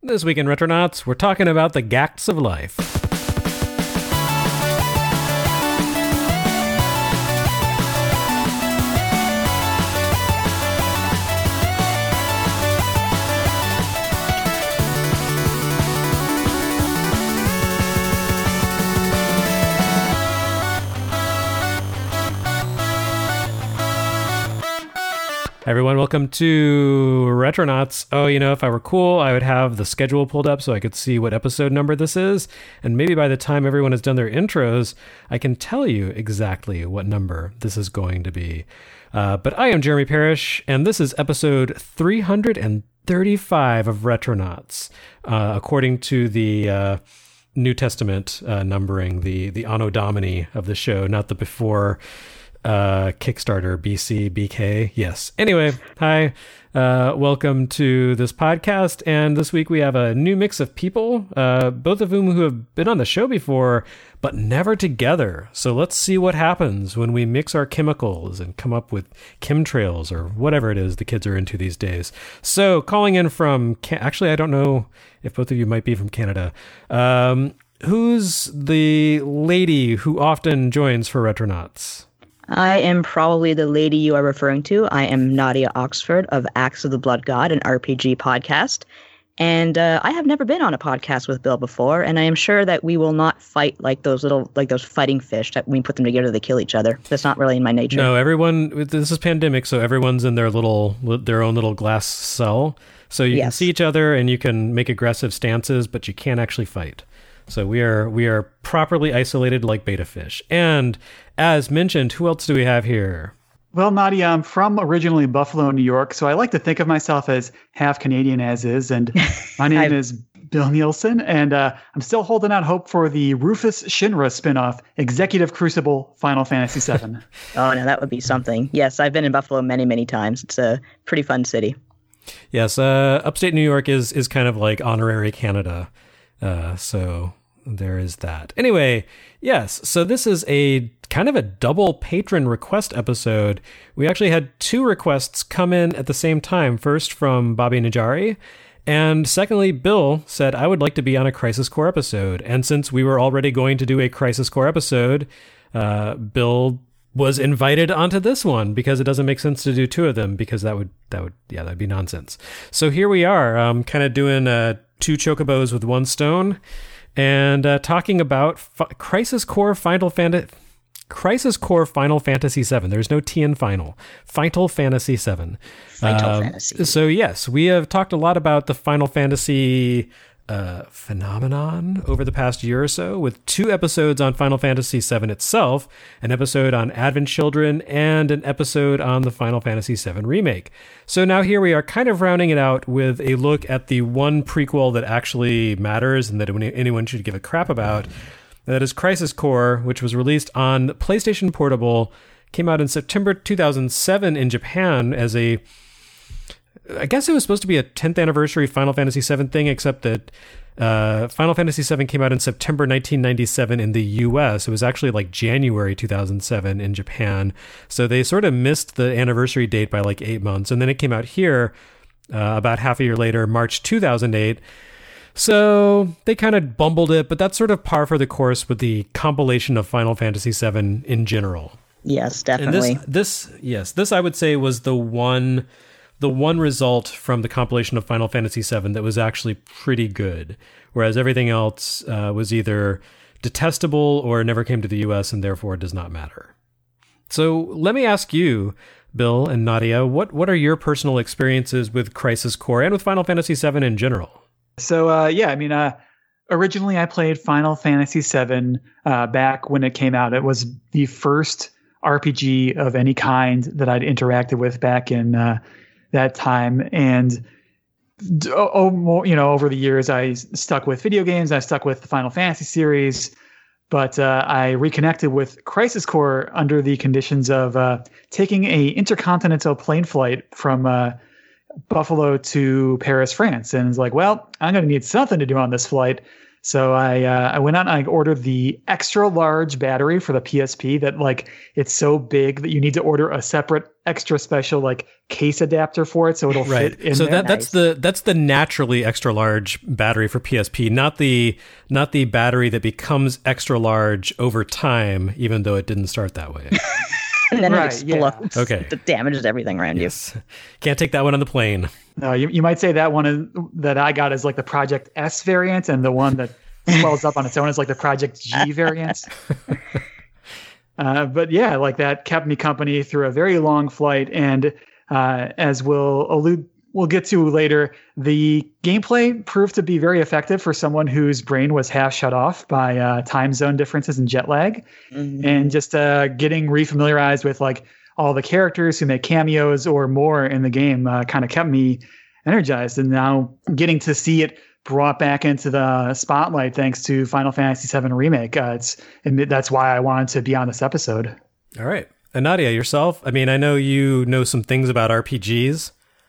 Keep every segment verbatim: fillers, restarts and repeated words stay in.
This week in Retronauts, we're talking about the gacts of life. Hi everyone, welcome to Retronauts. Oh, you know, if I were cool, I would have the schedule pulled up so I could see what episode number this is. And maybe by the time everyone has done their intros, I can tell you exactly what number this is going to be. Uh, but I am Jeremy Parrish, and this is episode three hundred thirty-five of Retronauts, uh, according to the uh, New Testament uh, numbering, the, the Anno Domini of the show, not the before... Uh, Kickstarter, B C, B K. Yes. Anyway, hi. Uh, welcome to this podcast. And this week we have a new mix of people, uh, both of whom who have been on the show before, but never together. So let's see what happens when we mix our chemicals and come up with chemtrails or whatever it is the kids are into these days. So calling in from, Can- actually, I don't know if both of you might be from Canada. Um, who's the lady who often joins for Retronauts? I am probably the lady you are referring to. I am Nadia Oxford of Axe of the Blood God, an R P G podcast. And uh, I have never been on a podcast with Bill before, and I am sure that we will not fight like those little, like those fighting fish that when we put them together, they kill each other. That's not really in my nature. No, everyone, this is pandemic, so everyone's in their little, their own little glass cell. So you yes. can see each other and you can make aggressive stances, but you can't actually fight. So we are we are properly isolated like beta fish. And as mentioned, who else do we have here? Well, Nadia, I'm from originally Buffalo, New York, so I like to think of myself as half Canadian as is. And my name is Bill Nielsen, and uh, I'm still holding out hope for the Rufus Shinra spinoff, Executive Crucible Final Fantasy seven. Oh, no, that would be something. Yes, I've been in Buffalo many, many times. It's a pretty fun city. Yes, uh, upstate New York is is kind of like honorary Canada. Uh, so there is that. Anyway, yes, so this is a kind of a double patron request episode. We actually had two requests come in at the same time. First from Bobby Najari, and secondly, Bill said, I would like to be on a Crisis Core episode. And since we were already going to do a Crisis Core episode, uh, Bill was invited onto this one because it doesn't make sense to do two of them because that would, that would, yeah, that'd be nonsense. So here we are, um, kind of doing uh, two chocobos with one stone. And uh, talking about F- Crisis Core Final Fantasy, Crisis Core Final Fantasy seven. There's no T in final. Final Fantasy seven. Final um, Fantasy. So yes, we have talked a lot about the Final Fantasy uh, phenomenon over the past year or so, with two episodes on Final Fantasy seven itself, an episode on Advent Children, and an episode on the Final Fantasy seven remake. So now here we are kind of rounding it out with a look at the one prequel that actually matters and that anyone should give a crap about. And that is Crisis Core, which was released on PlayStation Portable, came out in September two thousand seven in Japan as a, I guess it was supposed to be a tenth anniversary Final Fantasy seven thing, except that uh, Final Fantasy seven came out in September nineteen ninety-seven in the U S. It was actually like January two thousand seven in Japan. So they sort of missed the anniversary date by like eight months. And then it came out here uh, about half a year later, March two thousand eight. So they kind of bumbled it, but that's sort of par for the course with the compilation of Final Fantasy seven in general. Yes, definitely. And this, this, yes, this I would say was the one, the one result from the compilation of Final Fantasy seven that was actually pretty good, whereas everything else uh, was either detestable or never came to the U S and therefore does not matter. So let me ask you, Bill and Nadia, what what are your personal experiences with Crisis Core and with Final Fantasy seven in general? So, uh, yeah, I mean, uh, originally I played Final Fantasy seven uh, back when it came out. It was the first R P G of any kind that I'd interacted with back in uh, that time. And, oh, more, you know, over the years, I stuck with video games. I stuck with the Final Fantasy series. But uh, I reconnected with Crisis Core under the conditions of uh, taking a intercontinental plane flight from uh, Buffalo to Paris, France. And it's like, well, I'm going to need something to do on this flight. So I uh, I went out and I ordered the extra large battery for the P S P that like it's so big that you need to order a separate extra special like case adapter for it so it'll right. fit in so there. that that's the that's the naturally extra large battery for P S P, not the not the battery that becomes extra large over time, even though it didn't start that way. And then right, it explodes. Yeah. Okay. It damages everything around yes. you. Can't take that one on the plane. No, you, you might say that one is, that I got is like the Project S variant, and the one that swells up on its own is like the Project G variant. uh, but yeah, like that kept me company through a very long flight. And uh, as we'll allude, we'll get to later, the gameplay proved to be very effective for someone whose brain was half shut off by uh, time zone differences and jet lag. Mm-hmm. And just uh, getting refamiliarized with like all the characters who make cameos or more in the game uh, kind of kept me energized. And now getting to see it brought back into the spotlight thanks to Final Fantasy seven Remake. Uh, it's and that's why I wanted to be on this episode. All right. And Nadia, yourself? I mean, I know you know some things about R P Gs.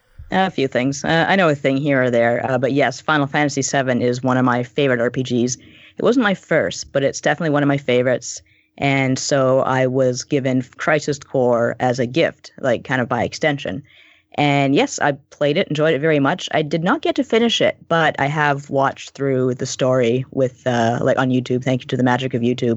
A few things. Uh, I know a thing here or there. Uh, but yes, Final Fantasy seven is one of my favorite R P Gs. It wasn't my first, but it's definitely one of my favorites. And so I was given Crisis Core as a gift, like kind of by extension. And yes, I played it, enjoyed it very much. I did not get to finish it, but I have watched through the story with, uh, like on YouTube. Thank you to the magic of YouTube.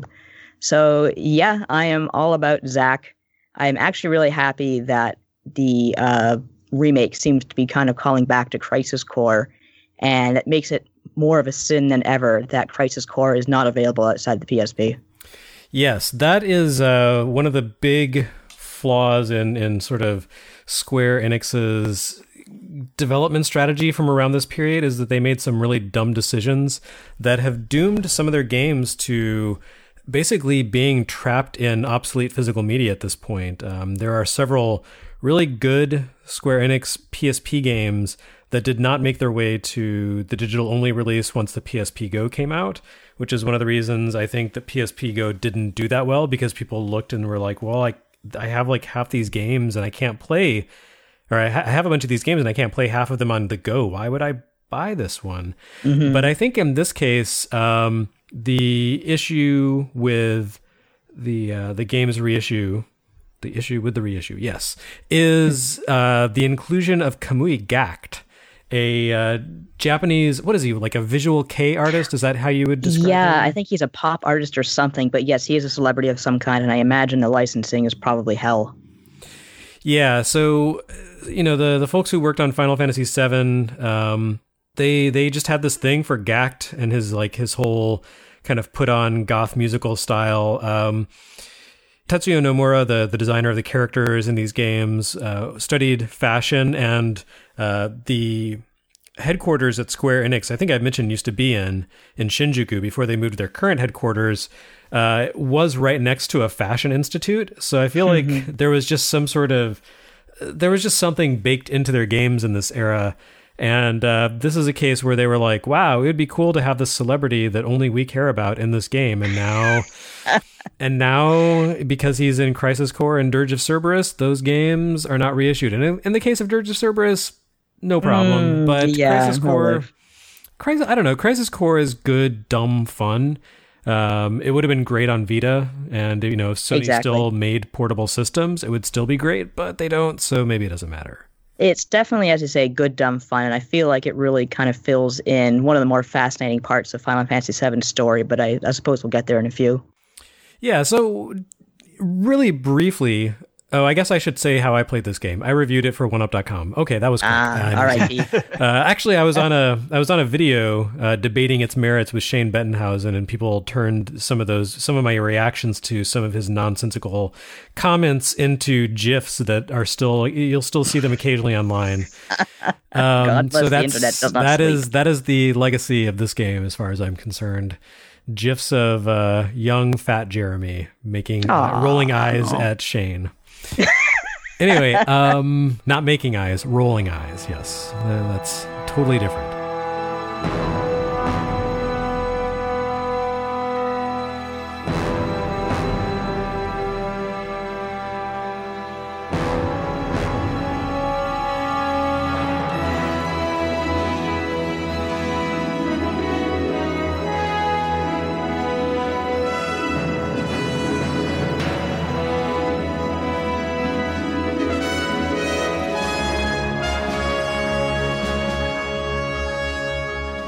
So yeah, I am all about Zack. I'm actually really happy that the uh, remake seems to be kind of calling back to Crisis Core, and it makes it more of a sin than ever that Crisis Core is not available outside the P S P. Yes, that is uh, one of the big flaws in, in sort of Square Enix's development strategy from around this period, is that they made some really dumb decisions that have doomed some of their games to basically being trapped in obsolete physical media at this point. Um, there are several really good Square Enix P S P games that did not make their way to the digital-only release once the P S P Go came out, which is one of the reasons I think that P S P Go didn't do that well, because people looked and were like, well, I, I have like half these games and I can't play, or I, ha- I have a bunch of these games and I can't play half of them on the go. Why would I buy this one? Mm-hmm. But I think in this case, um, the issue with the uh, the game's reissue, the issue with the reissue, yes, is uh, the inclusion of Kamui Gakt, a uh, Japanese, what is he, like a visual kei artist? Is that how you would describe yeah, him? Yeah, I think he's a pop artist or something, but yes, he is a celebrity of some kind, and I imagine the licensing is probably hell. Yeah, so, you know, the, the folks who worked on Final Fantasy seven, um, they they just had this thing for Gakt and his, like, his whole kind of put-on goth musical style. Um, Tetsuya Nomura, the, the designer of the characters in these games, uh, studied fashion, and uh, the headquarters at Square Enix, I think I mentioned, used to be in in Shinjuku before they moved to their current headquarters, uh, was right next to a fashion institute. So I feel like mm-hmm. there was just some sort of, there was just something baked into their games in this era. And uh, this is a case where they were like, wow, it would be cool to have this celebrity that only we care about in this game. And now, and now because he's in Crisis Core and Dirge of Cerberus, those games are not reissued. And in, in the case of Dirge of Cerberus, no problem. Mm, but yeah, Crisis Core, Crisis, I don't know, Crisis Core is good, dumb fun. Um, it would have been great on Vita, and you know, if Sony exactly. still made portable systems, it would still be great, but they don't, so maybe it doesn't matter. It's definitely, as you say, good, dumb fun, and I feel like it really kind of fills in one of the more fascinating parts of Final Fantasy seven's story, but I, I suppose we'll get there in a few. Yeah, so really briefly, oh, I guess I should say how I played this game. I reviewed it for one up dot com. Okay, that was cool. Ah, all right. uh, actually, I was on a I was on a video uh, debating its merits with Shane Bettenhausen, and people turned some of those some of my reactions to some of his nonsensical comments into GIFs that are still, you'll still see them occasionally online. Um, God bless so that's, the internet does not that sleep. is that is the legacy of this game, as far as I'm concerned. GIFs of uh, young fat Jeremy making uh, rolling eyes at Shane. Anyway, um, not making eyes, rolling eyes. Yes, uh, that's totally different.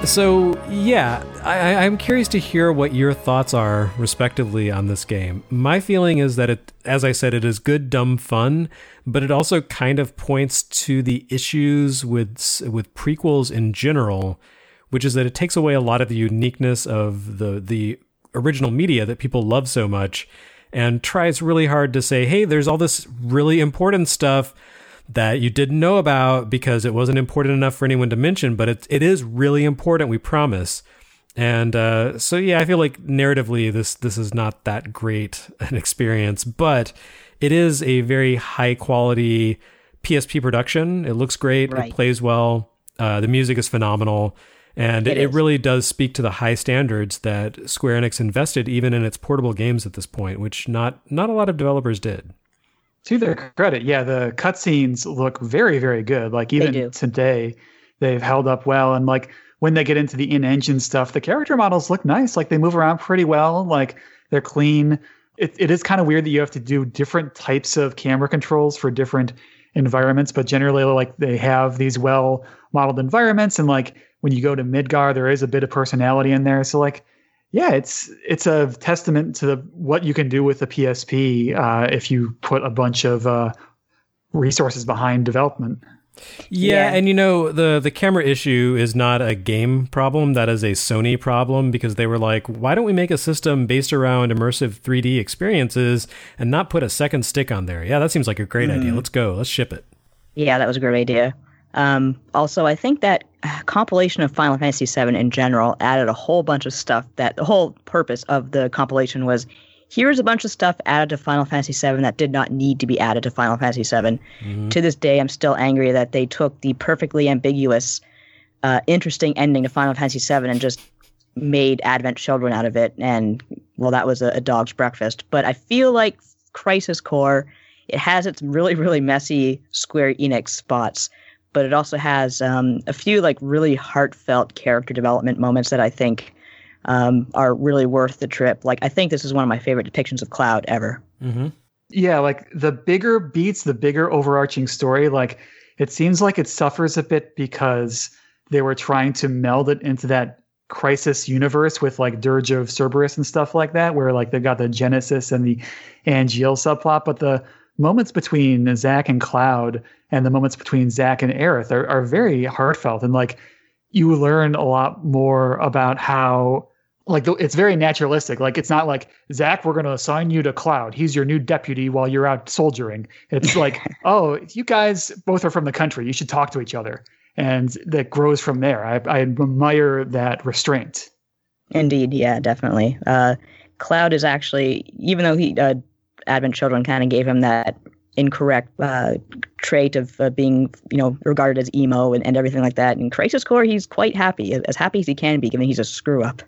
So, yeah, I, I'm curious to hear what your thoughts are, respectively, on this game. My feeling is that, it, as I said, it is good, dumb fun, but it also kind of points to the issues with with prequels in general, which is that it takes away a lot of the uniqueness of the the original media that people love so much, and tries really hard to say, hey, there's all this really important stuff that you didn't know about because it wasn't important enough for anyone to mention, but it it is really important, we promise. And uh, so, yeah, I feel like narratively this this is not that great an experience, but it is a very high quality P S P production. It looks great. Right. It plays well. Uh, the music is phenomenal. And it, it, it really does speak to the high standards that Square Enix invested even in its portable games at this point, which not not a lot of developers did. To their credit, yeah, the cutscenes look very, very good. Like even today, they've held up well. And like when they get into the in-engine stuff, the character models look nice. Like they move around pretty well. Like they're clean. It it is kind of weird that you have to do different types of camera controls for different environments, but generally, like they have these well-modeled environments. And like when you go to Midgar, there is a bit of personality in there. So like, yeah, it's it's a testament to the, what you can do with the P S P uh, if you put a bunch of uh, resources behind development. Yeah, yeah, and you know, the, the camera issue is not a game problem. That is a Sony problem, because they were like, why don't we make a system based around immersive three D experiences and not put a second stick on there? Yeah, that seems like a great mm-hmm. idea. Let's go. Let's ship it. Yeah, that was a great idea. Um, also, I think that compilation of Final Fantasy seven in general added a whole bunch of stuff that the whole purpose of the compilation was, here's a bunch of stuff added to Final Fantasy seven that did not need to be added to Final Fantasy seven. Mm-hmm. To this day, I'm still angry that they took the perfectly ambiguous, uh, interesting ending to Final Fantasy seven and just made Advent Children out of it. And, well, that was a, a dog's breakfast. But I feel like Crisis Core, it has its really, really messy Square Enix spots, but it also has um, a few like really heartfelt character development moments that I think um, are really worth the trip. Like, I think this is one of my favorite depictions of Cloud ever. Mm-hmm. Yeah, like the bigger beats, the bigger overarching story, like it seems like it suffers a bit because they were trying to meld it into that Crisis universe with like Dirge of Cerberus and stuff like that, where like they've got the Genesis and the Angeal subplot, but the moments between Zack and Cloud and the moments between Zack and Aerith are, are very heartfelt. And like you learn a lot more about how, like, the, it's very naturalistic. Like, it's not like, Zack, we're going to assign you to Cloud. He's your new deputy while you're out soldiering. It's like, oh, you guys both are from the country. You should talk to each other. And that grows from there. I, I admire that restraint. Indeed. Yeah, definitely. Uh, Cloud is actually, even though he, uh, Advent Children kind of gave him that incorrect uh, trait of uh, being, you know, regarded as emo and, and everything like that. In Crisis Core, he's quite happy, as happy as he can be, given he's a screw up.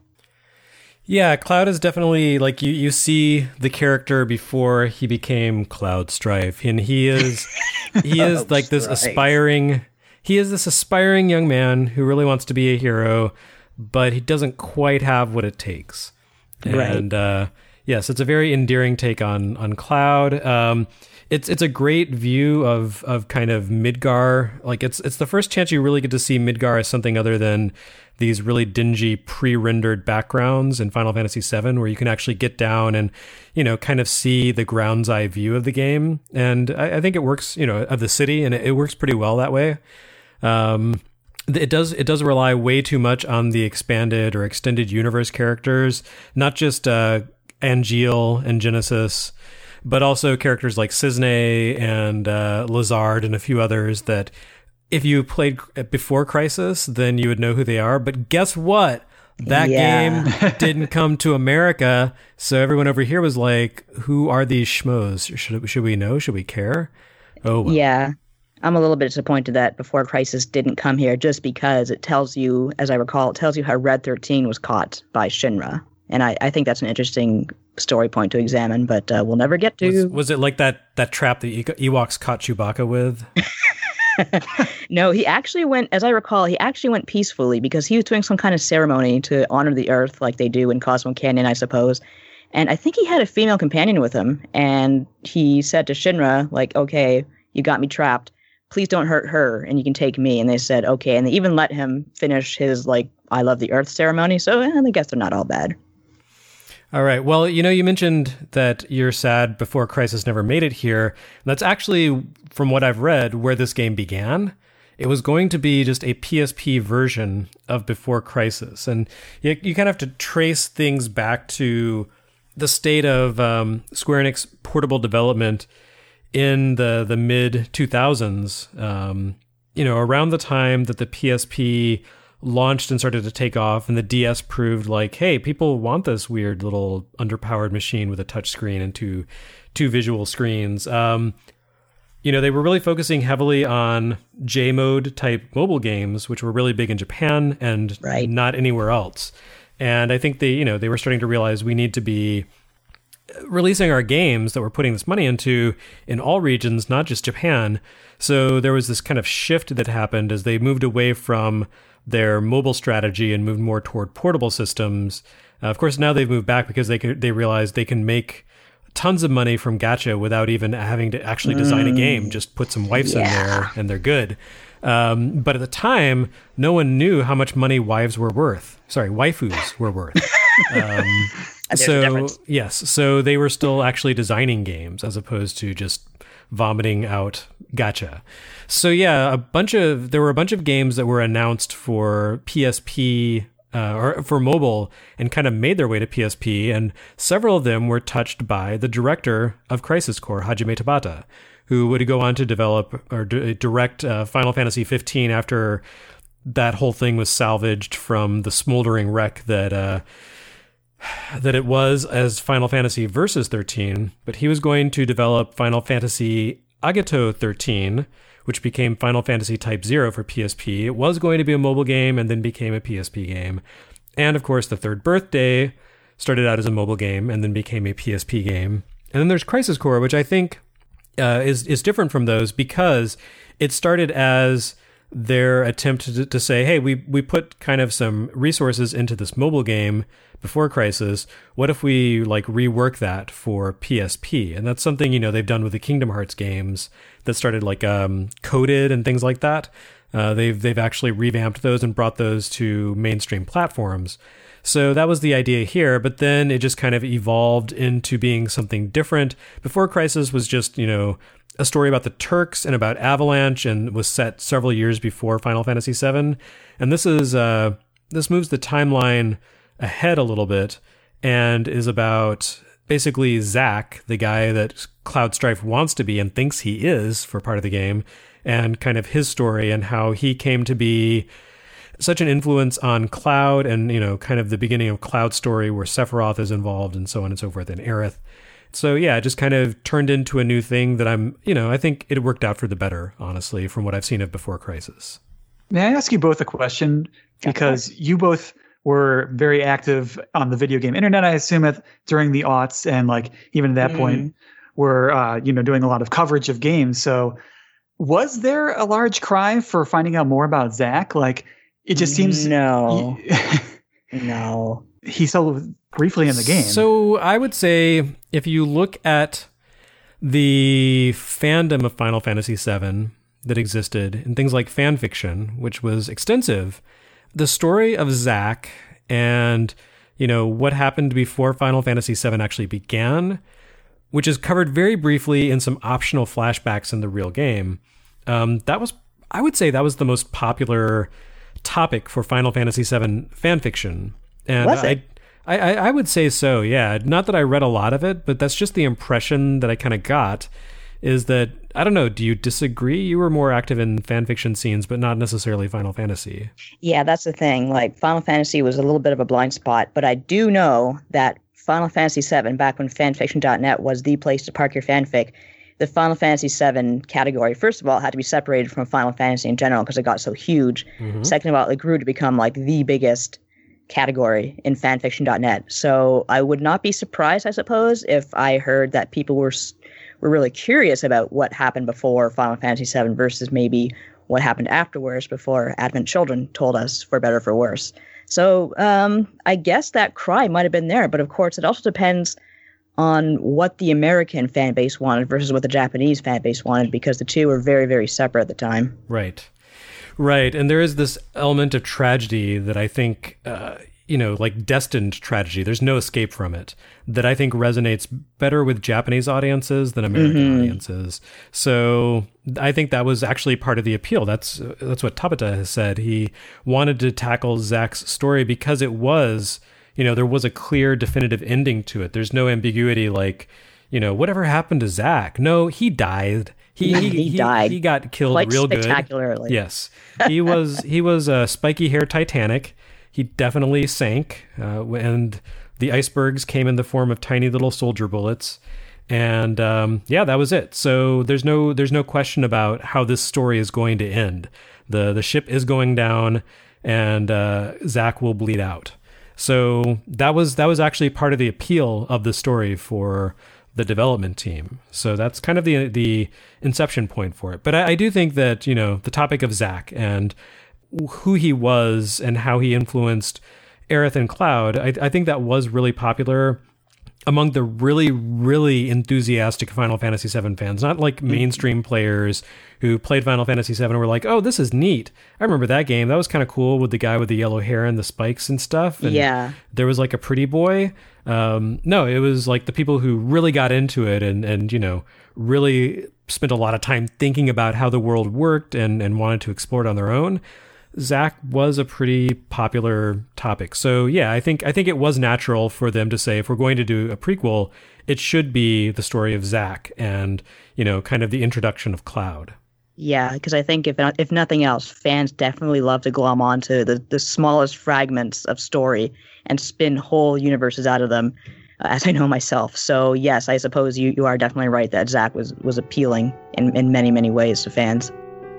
Yeah, Cloud is definitely like you. You see the character before he became Cloud Strife, and he is he is like this aspiring. He is this aspiring young man who really wants to be a hero, but he doesn't quite have what it takes. Right. And uh, yes, it's a very endearing take on on Cloud. Um, it's it's a great view of of kind of Midgar. Like it's it's the first chance you really get to see Midgar as something other than these really dingy pre-rendered backgrounds in Final Fantasy seven, where you can actually get down and, you know, kind of see the ground's eye view of the game. And I, I think it works, you know, of the city, and it, it works pretty well that way. Um, it does it does rely way too much on the expanded or extended universe characters, not just uh, Angeal and Genesis, but also characters like Cisne and uh, Lazard and a few others that, if you played before Crisis, then you would know who they are. But guess what? That yeah. game didn't come to America. So everyone over here was like, who are these schmoes? Should, should we know? Should we care? Oh, well. Yeah. I'm a little bit disappointed that Before Crisis didn't come here, just because it tells you, as I recall, it tells you how Red thirteen was caught by Shinra. And I, I think that's an interesting story point to examine, but uh, we'll never get to. Was, was it like that, that trap the Ewoks caught Chewbacca with? No, he actually went, as I recall, he actually went peacefully because he was doing some kind of ceremony to honor the Earth like they do in Cosmo Canyon, I suppose. And I think he had a female companion with him. And he said to Shinra, like, okay, you got me trapped. Please don't hurt her and you can take me. And they said, okay. And they even let him finish his like I love the Earth ceremony, so eh, I guess they're not all bad. All right. Well, you know, you mentioned that you're sad Before Crisis never made it here. That's actually, from what I've read, where this game began. It was going to be just a P S P version of Before Crisis. And you, you kind of have to trace things back to the state of um, Square Enix portable development in the, the mid two thousands. Um, you know, around the time that the P S P launched and started to take off, and the D S proved like, hey, people want this weird little underpowered machine with a touch screen and two two visual screens. Um, you know, they were really focusing heavily on J mode type mobile games, which were really big in Japan and right. not anywhere else. And I think they, you know, they were starting to realize we need to be releasing our games that we're putting this money into in all regions, not just Japan. So there was this kind of shift that happened as they moved away from their mobile strategy and moved more toward portable systems. Uh, of course, now they've moved back because they could, they realized they can make tons of money from gacha without even having to actually design mm. a game. Just put some wifes yeah. in there and they're good. Um, but at the time, no one knew how much money wives were worth. Sorry, waifus were worth. Um, so yes, so they were still actually designing games as opposed to just vomiting out gacha. So yeah, a bunch of there were a bunch of games that were announced for P S P uh, or for mobile and kind of made their way to P S P, and several of them were touched by the director of Crisis Core, Hajime Tabata, who would go on to develop or d- direct uh, Final Fantasy fifteen after that whole thing was salvaged from the smoldering wreck that uh, that it was as Final Fantasy Versus thirteen. But he was going to develop Final Fantasy Agito thirteen, which became Final Fantasy Type Zero for P S P. It was going to be a mobile game and then became a P S P game. And of course, the Third Birthday started out as a mobile game and then became a P S P game. And then there's Crisis Core, which I think uh, is is different from those because it started as their attempt to, to say, hey, we we put kind of some resources into this mobile game Before Crisis. What if we like rework that for P S P? And that's something, you know, they've done with the Kingdom Hearts games that started like um, Coded and things like that. Uh, they've they've actually revamped those and brought those to mainstream platforms. So that was the idea here, but then it just kind of evolved into being something different. Before Crisis was just, you know, a story about the Turks and about Avalanche and was set several years before Final Fantasy seven. And this is uh, this moves the timeline ahead a little bit and is about basically Zack, the guy that Cloud Strife wants to be and thinks he is for part of the game, and kind of his story and how he came to be such an influence on Cloud and, you know, kind of the beginning of Cloud's story where Sephiroth is involved and so on and so forth, and Aerith. So yeah, it just kind of turned into a new thing that I'm, you know, I think it worked out for the better, honestly, from what I've seen of Before Crisis. May I ask you both a question? Because you both were very active on the video game internet, I assume, at, during the aughts, and like even at that mm. point were, uh, you know, doing a lot of coverage of games. So was there a large cry for finding out more about Zack? Like, it just seems... No. no. He's so briefly in the game. So I would say if you look at the fandom of Final Fantasy seven that existed and things like fan fiction, which was extensive, the story of Zack and, you know, what happened before Final Fantasy seven actually began, which is covered very briefly in some optional flashbacks in the real game. Um, that was, I would say that was the most popular topic for Final Fantasy seven fan fiction. And was it? I, I, I would say so, yeah. Not that I read a lot of it, but that's just the impression that I kind of got, is that, I don't know, do you disagree? You were more active in fan fiction scenes, but not necessarily Final Fantasy. Yeah, that's the thing. Like, Final Fantasy was a little bit of a blind spot, but I do know that Final Fantasy seven, back when fanfiction dot net was the place to park your fanfic, the Final Fantasy seven category, first of all, had to be separated from Final Fantasy in general because it got so huge. Mm-hmm. Second of all, it grew to become like the biggest category in fanfiction dot net. So I would not be surprised, I suppose, if I heard that people were were really curious about what happened before Final Fantasy seven versus maybe what happened afterwards before Advent Children told us, for better or for worse. So um, I guess that cry might have been there, but of course it also depends on what the American fan base wanted versus what the Japanese fan base wanted, because the two were very, very separate at the time. Right. Right. And there is this element of tragedy that I think, uh, you know, like destined tragedy. There's no escape from it that I think resonates better with Japanese audiences than American mm-hmm. audiences. So I think that was actually part of the appeal. That's that's what Tabata has said. He wanted to tackle Zack's story because it was, you know, there was a clear, definitive ending to it. There's no ambiguity like, you know, whatever happened to Zack? No, he died. He he, he he died. He got killed Quite real spectacularly. good. Yes, he was he was a spiky hair Titanic. He definitely sank, uh, and the icebergs came in the form of tiny little soldier bullets. And um, yeah, that was it. So there's no there's no question about how this story is going to end. the The ship is going down, and uh, Zack will bleed out. So that was that was actually part of the appeal of the story for the development team. So that's kind of the the inception point for it. But I, I do think that, you know, the topic of Zack and who he was and how he influenced Aerith and Cloud, I, I think that was really popular among the really, really enthusiastic Final Fantasy seven fans, not like mainstream players who played Final Fantasy seven and were like, oh, this is neat. I remember that game. That was kind of cool with the guy with the yellow hair and the spikes and stuff. And yeah. There was like a pretty boy. Um, no, it was like the people who really got into it and, and, you know, really spent a lot of time thinking about how the world worked and, and wanted to explore it on their own. Zack was a pretty popular topic. So yeah, I think I think it was natural for them to say, if we're going to do a prequel, it should be the story of Zack and, you know, kind of the introduction of Cloud. Yeah, because I think if if nothing else, fans definitely love to glom onto the, the smallest fragments of story and spin whole universes out of them, uh, as I know myself. So yes, I suppose you, you are definitely right that Zack was, was appealing in, in many, many ways to fans.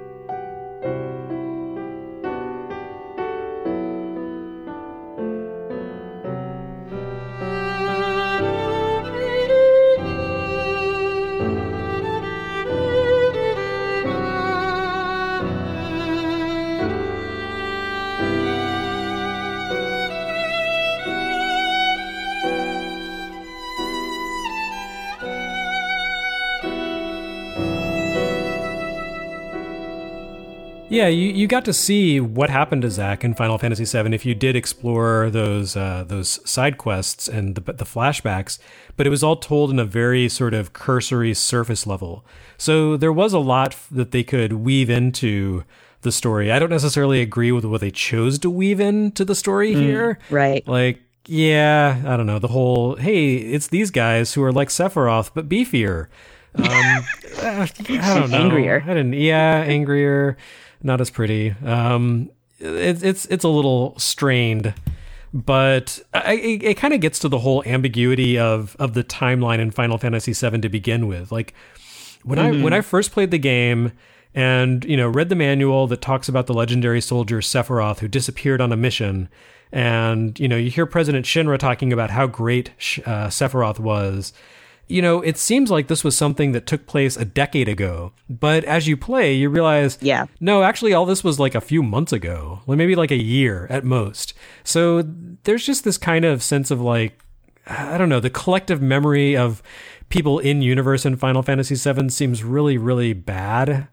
Yeah, you, you got to see what happened to Zack in Final Fantasy seven if you did explore those uh, those side quests and the, the flashbacks, but it was all told in a very sort of cursory surface level. So there was a lot that they could weave into the story. I don't necessarily agree with what they chose to weave into the story mm, here. Right. Like, yeah, I don't know, the whole, hey, it's these guys who are like Sephiroth, but beefier. Um, I don't know. Angrier. I didn't, yeah, angrier. Not as pretty. Um, it, it's it's a little strained, but I, it, it kind of gets to the whole ambiguity of of the timeline in Final Fantasy seven to begin with. Like when mm-hmm. I when I first played the game and, you know, read the manual that talks about the legendary soldier Sephiroth who disappeared on a mission, and, you know, you hear President Shinra talking about how great uh, Sephiroth was. You know, it seems like this was something that took place a decade ago. But as you play, you realize, yeah, no, actually, all this was like a few months ago, like maybe like a year at most. So there's just this kind of sense of like, I don't know, the collective memory of people in universe in Final Fantasy seven seems really, really bad.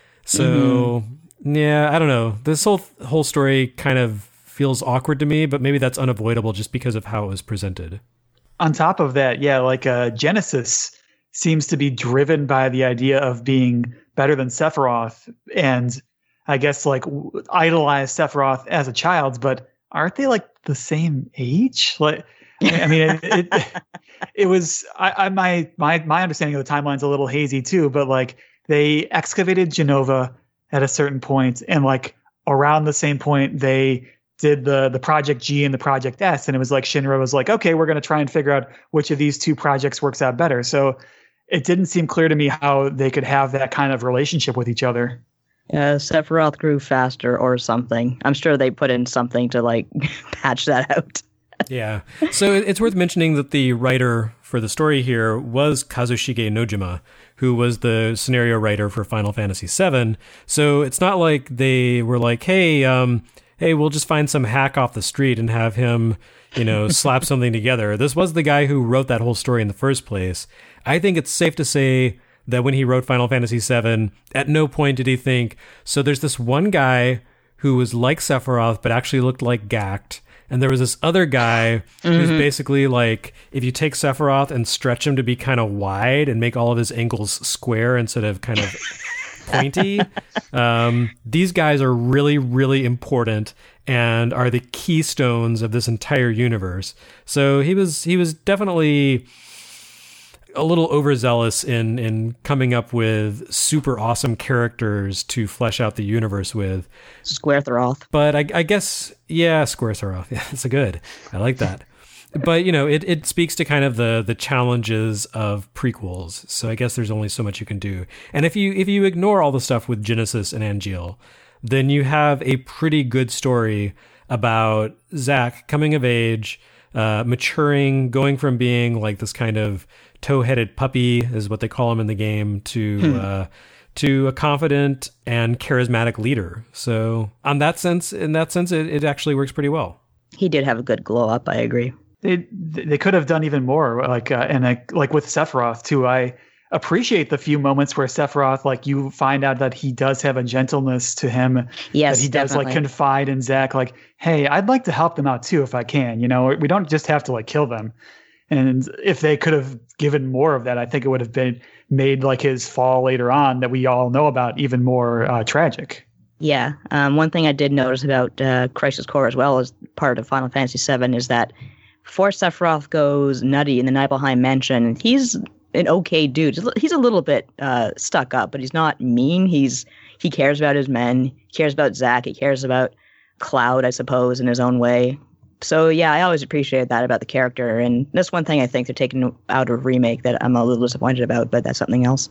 So, mm-hmm. yeah, I don't know. This whole whole story kind of feels awkward to me, but maybe that's unavoidable just because of how it was presented. On top of that, yeah, like uh, Genesis seems to be driven by the idea of being better than Sephiroth, and I guess like w- idolize Sephiroth as a child. But aren't they like the same age? Like, I mean, it it, it was I, I my my my understanding of the timeline's a little hazy too. But like they excavated Jenova at a certain point, and like around the same point they did the the Project G and the Project S, and it was like Shinra was like, okay, we're going to try and figure out which of these two projects works out better. So it didn't seem clear to me how they could have that kind of relationship with each other. Yeah, Sephiroth grew faster or something. I'm sure they put in something to like patch that out. Yeah. So it's worth mentioning that the writer for the story here was Kazushige Nojima, who was the scenario writer for Final Fantasy seven. So it's not like they were like, hey, um, hey, we'll just find some hack off the street and have him, you know, slap something together. This was the guy who wrote that whole story in the first place. I think it's safe to say that when he wrote Final Fantasy seven, at no point did he think, so there's this one guy who was like Sephiroth but actually looked like Gact. And there was this other guy mm-hmm. who's basically like, if you take Sephiroth and stretch him to be kind of wide and make all of his angles square instead of kind of pointy, um, these guys are really, really important and are the keystones of this entire universe. So he was he was definitely a little overzealous in in coming up with super awesome characters to flesh out the universe with. Squaretharoth. But I, I guess, yeah, Squaretharoth. Yeah, it's a good. I like that. But, you know, it, it speaks to kind of the the challenges of prequels. So I guess there's only so much you can do. And if you if you ignore all the stuff with Genesis and Angeal, then you have a pretty good story about Zack coming of age, uh, maturing, going from being like this kind of toe-headed puppy, is what they call him in the game, to hmm. uh, to a confident and charismatic leader. So, on that sense, in that sense, it, it actually works pretty well. He did have a good glow up. I agree. They they could have done even more, like uh, and I, like with Sephiroth too. I appreciate the few moments where Sephiroth, like you find out that he does have a gentleness to him. Yes, that he definitely. does like confide in Zack, like, hey, I'd like to help them out too if I can. You know, we don't just have to like kill them. And if they could have given more of that, I think it would have been made like his fall later on that we all know about even more uh, tragic. Yeah. Um, one thing I did notice about uh, Crisis Core as well as part of Final Fantasy seven is that before Sephiroth goes nutty in the Nibelheim mansion, he's an okay dude. He's a little bit uh, stuck up, but he's not mean. He's he cares about his men. He cares about Zack. He cares about Cloud, I suppose, in his own way. So, yeah, I always appreciate that about the character. And that's one thing I think they're taking out of Remake that I'm a little disappointed about, but that's something else.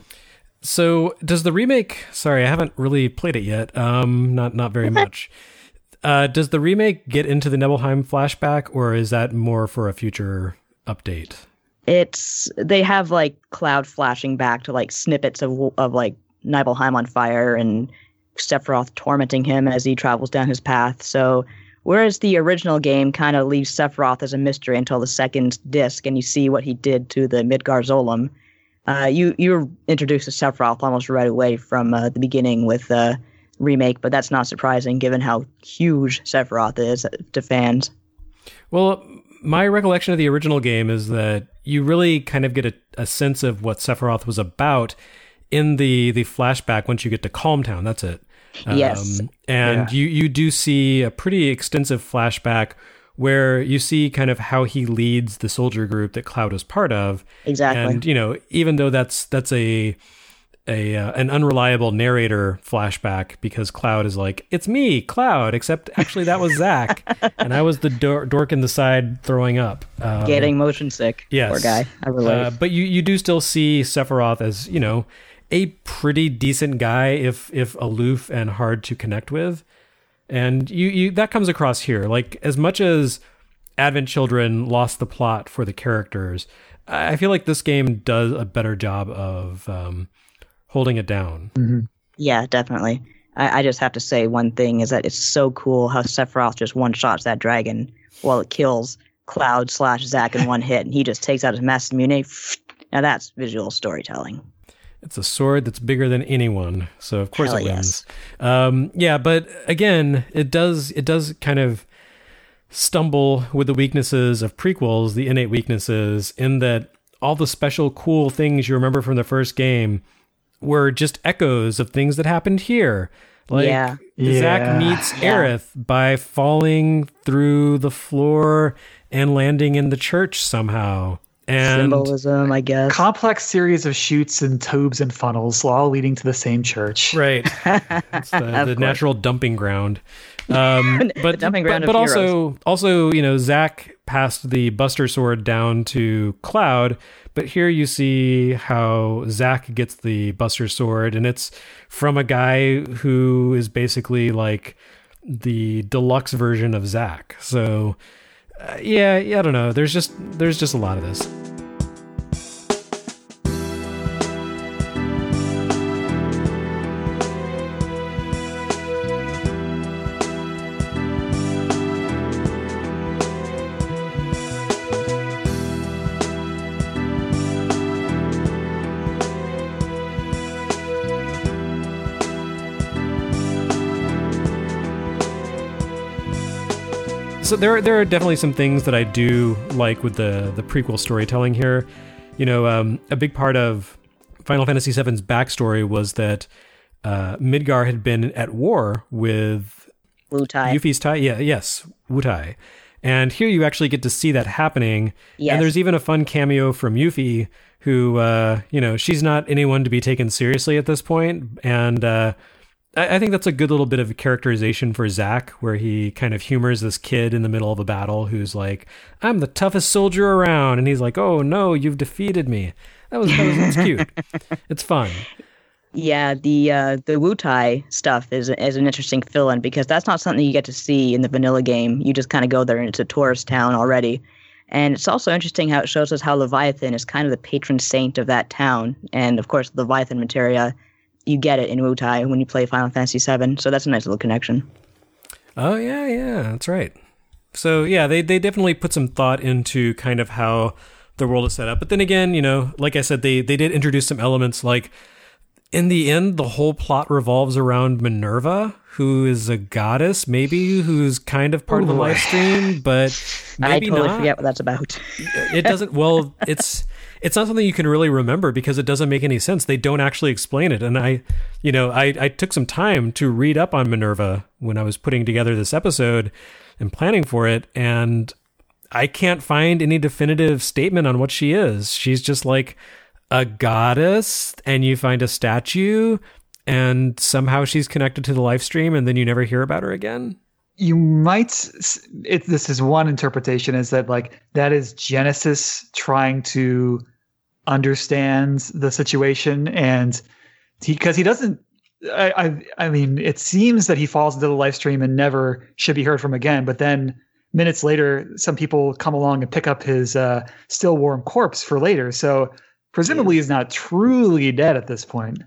So does the remake, sorry, I haven't really played it yet. Um, not, not very much. Uh, does the remake get into the Nibelheim flashback, or is that more for a future update? It's, they have like Cloud flashing back to like snippets of, of like Nibelheim on fire and Sephiroth tormenting him as he travels down his path. So, whereas the original game kind of leaves Sephiroth as a mystery until the second disc and you see what he did to the Midgar Zolom, uh, you, you're introduced to Sephiroth almost right away from uh, the beginning with uh, Remake, but that's not surprising given how huge Sephiroth is to fans. Well, my recollection of the original game is that you really kind of get a, a sense of what Sephiroth was about in the, the flashback once you get to Calm Town. That's it. Yes. Um, and yeah. you, you do see a pretty extensive flashback where you see kind of how he leads the soldier group that Cloud is part of. Exactly. And, you know, even though that's that's a a uh, an unreliable narrator flashback because Cloud is like, it's me, Cloud, except actually that was Zack. And I was the dor- dork in the side throwing up. Um, Getting motion sick. Yes. Poor guy. I relate. Uh, but you, you do still see Sephiroth as, you know, a pretty decent guy, if if aloof and hard to connect with. And you, you that comes across here. Like, as much as Advent Children lost the plot for the characters, I feel like this game does a better job of um, holding it down. Mm-hmm. Yeah, definitely. I, I just have to say one thing is that it's so cool how Sephiroth just one-shots that dragon while it kills Cloud slash Zack in one hit, and he just takes out his Master Mune. Now that's visual storytelling. It's a sword that's bigger than anyone, so of course Hell it wins. Yes. Um, yeah, but again, it does it does kind of stumble with the weaknesses of prequels, the innate weaknesses, in that all the special cool things you remember from the first game were just echoes of things that happened here. Like, yeah. Zack yeah. meets Yeah. Aerith by falling through the floor and landing in the church somehow. And symbolism, I guess. Complex series of chutes and tubes and funnels, all leading to the same church. Right. It's the, the natural dumping ground. Um, but dumping ground but, of but also, also, you know, Zack passed the Buster Sword down to Cloud, but here you see how Zack gets the Buster Sword, and it's from a guy who is basically like the deluxe version of Zack. So, uh, yeah, yeah, I don't know. There's just there's just a lot of this. so there there are definitely some things that I do like with the the prequel storytelling here. You know, um, a big part of Final Fantasy seven's backstory was that uh, Midgar had been at war with Wutai. Yuffie's Tai. Yeah, yes, Wutai. And here you actually get to see that happening. Yes. And there's even a fun cameo from Yuffie, who, uh, you know, she's not anyone to be taken seriously at this point. And uh, I, I think that's a good little bit of characterization for Zack, where he kind of humors this kid in the middle of a battle who's like, I'm the toughest soldier around. And he's like, oh, no, you've defeated me. That was, that was that's cute. It's fun. Yeah, the uh, the Wutai stuff is is an interesting fill-in because that's not something you get to see in the vanilla game. You just kind of go there and it's a tourist town already. And it's also interesting how it shows us how Leviathan is kind of the patron saint of that town. And of course, Leviathan materia, you get it in Wutai when you play Final Fantasy seven. So that's a nice little connection. Oh, yeah, yeah, that's right. So yeah, they, they definitely put some thought into kind of how the world is set up. But then again, you know, like I said, they, they did introduce some elements like, in the end, the whole plot revolves around Minerva, who is a goddess, maybe, who's kind of part Ooh. of the live stream, but maybe I totally not. forget what that's about. It doesn't, well, it's it's not something you can really remember because it doesn't make any sense. They don't actually explain it. And I, you know, I, I took some time to read up on Minerva when I was putting together this episode and planning for it, and I can't find any definitive statement on what she is. She's just like a goddess, and you find a statue, and somehow she's connected to the live stream, and then you never hear about her again. You might, it, this is one interpretation, is that like that is Genesis trying to understand the situation, and because he, he doesn't, I, I, I mean, it seems that he falls into the live stream and never should be heard from again. But then minutes later, some people come along and pick up his uh, still warm corpse for later. So presumably he's not truly dead at this point.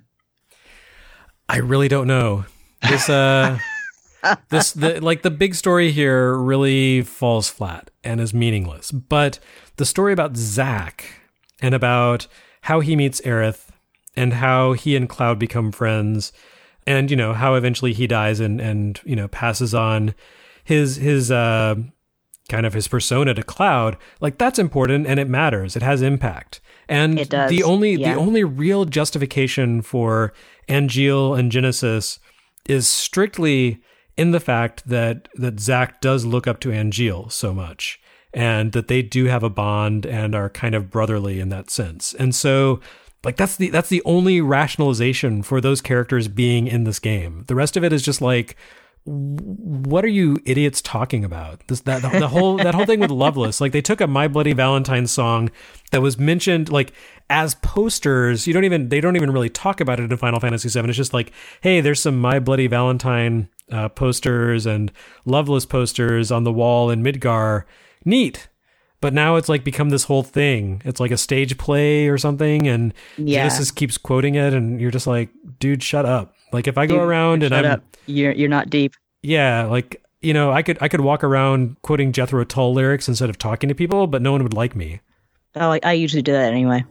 I really don't know. This, uh, this, the, like the big story here really falls flat and is meaningless. But the story about Zack and about how he meets Aerith and how he and Cloud become friends, and, you know, how eventually he dies and, and, you know, passes on his, his, uh, kind of his persona to Cloud, like that's important and it matters. It has impact. And it does. the only yeah. the only real justification for Angeal and Genesis is strictly in the fact that that Zack does look up to Angeal so much, and that they do have a bond and are kind of brotherly in that sense. And so, like that's the that's the only rationalization for those characters being in this game. The rest of it is just like, what are you idiots talking about? This that the, the whole that whole thing with Loveless, like they took a My Bloody Valentine song that was mentioned like as posters. You don't even they don't even really talk about it in Final Fantasy seven. It's just like, hey, there's some My Bloody Valentine uh, posters and Loveless posters on the wall in Midgar. Neat. But now it's like become this whole thing. It's like a stage play or something, and yeah. Genesis keeps quoting it, and you're just like, dude, shut up. Like if I go dude, around and I'm up. You're you're not deep. Yeah, like, you know, I could I could walk around quoting Jethro Tull lyrics instead of talking to people, but no one would like me. Oh, I, I usually do that anyway.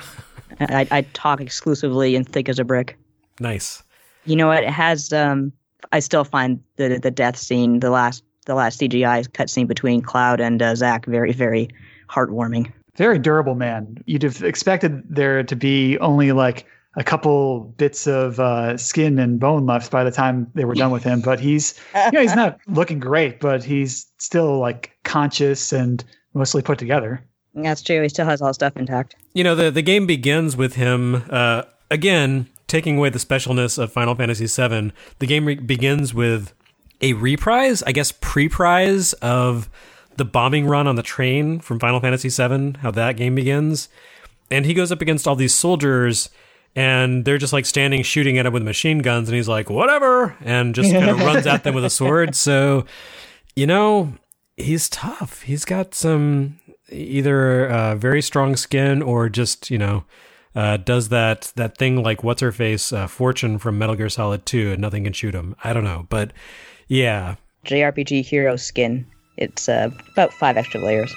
I I talk exclusively and thick as a brick. Nice. You know what? It has. Um, I still find the the death scene, the last the last C G I cutscene between Cloud and uh, Zack, very very heartwarming. Very durable, man. You'd have expected there to be only like a couple bits of uh, skin and bone left by the time they were done with him. But he's, you know, he's not looking great, but he's still like conscious and mostly put together. That's true. He still has all stuff intact. You know, the, the game begins with him, uh, again, taking away the specialness of Final Fantasy seven. The game re- begins with a reprise, I guess pre-prize of the bombing run on the train from Final Fantasy seven, how that game begins. And he goes up against all these soldiers, and they're just like standing shooting at him with machine guns, and he's like, whatever, and just kind of runs at them with a sword. So, you know, he's tough. He's got some either uh, very strong skin or just, you know, uh, does that that thing like what's-her-face, uh, Fortune from Metal Gear Solid two, and nothing can shoot him. I don't know, but yeah. J R P G hero skin. It's uh, about five extra layers.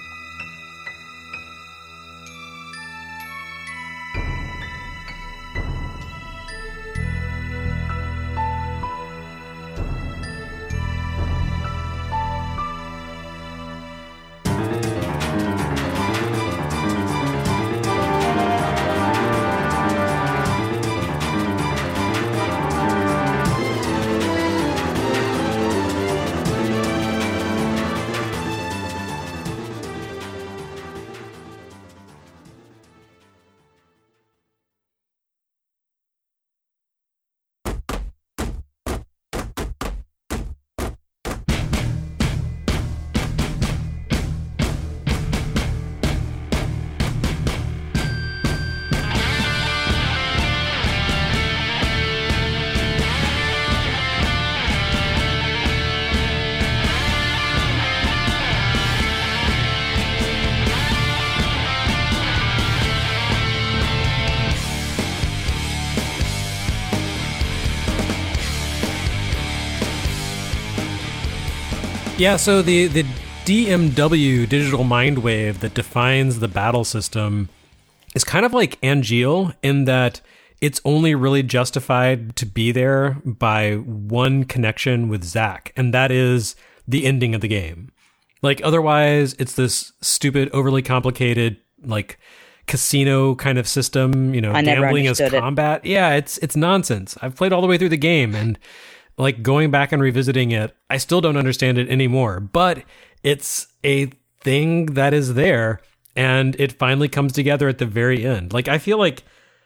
Yeah, so the, the D M W, Digital Mind Wave, that defines the battle system is kind of like Angeal in that it's only really justified to be there by one connection with Zack, and that is the ending of the game. Like, otherwise, it's this stupid, overly complicated, like, casino kind of system, you know, I never gambling as understood it. combat. Yeah, it's it's nonsense. I've played all the way through the game, and like going back and revisiting it, I still don't understand it anymore. But it's a thing that is there, and it finally comes together at the very end. Like, I feel like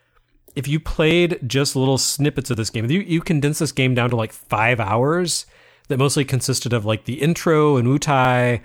if you played just little snippets of this game, you, you condense this game down to like five hours that mostly consisted of like the intro and Wutai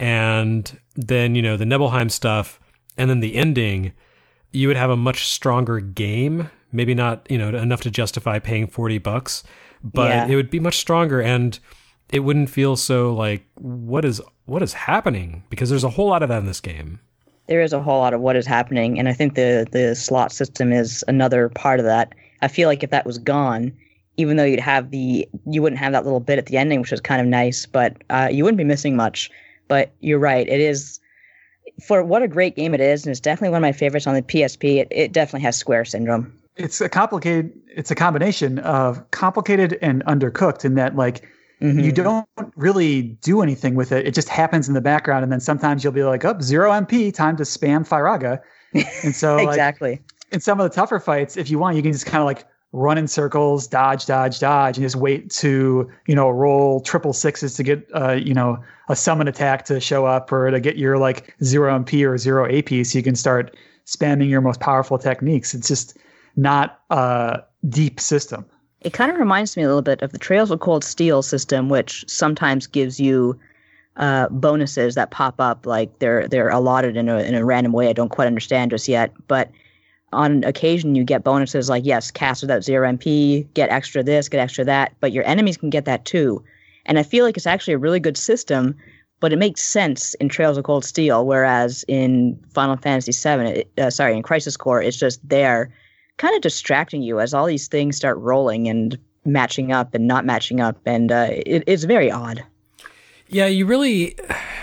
and then, you know, the Nibelheim stuff and then the ending, you would have a much stronger game. Maybe not, you know, enough to justify paying forty bucks, but Yeah. it would be much stronger and it wouldn't feel so like, what is, what is happening? Because there's a whole lot of that in this game. There is a whole lot of what is happening, and I think the the slot system is another part of that. I feel like if that was gone, even though you'd have the you wouldn't have that little bit at the ending, which was kind of nice, but uh, you wouldn't be missing much. But you're right, it is for what a great game it is, and it's definitely one of my favorites on the P S P. It, it definitely has Square syndrome. It's a complicated. It's a combination of complicated and undercooked in that, like, Mhm. you don't really do anything with it. It just happens in the background, and then sometimes you'll be like, "Oh, zero M P, time to spam Firaga." And so, like, Exactly. in some of the tougher fights, if you want, you can just kind of like run in circles, dodge, dodge, dodge, and just wait to, you know, roll triple sixes to get, uh, you know, a summon attack to show up or to get your like zero M P or zero A P, so you can start spamming your most powerful techniques. It's just not a deep system. It kind of reminds me a little bit of the Trails of Cold Steel system, which sometimes gives you uh, bonuses that pop up, like they're they're allotted in a in a random way. I don't quite understand just yet, but on occasion you get bonuses like, yes, cast without zero M P, get extra this, get extra that, but your enemies can get that too. And I feel like it's actually a really good system, but it makes sense in Trails of Cold Steel, whereas in Final Fantasy seven, it, uh, sorry, in Crisis Core, it's just there, kind of distracting you as all these things start rolling and matching up and not matching up, and uh, it, it's very odd. Yeah, you really.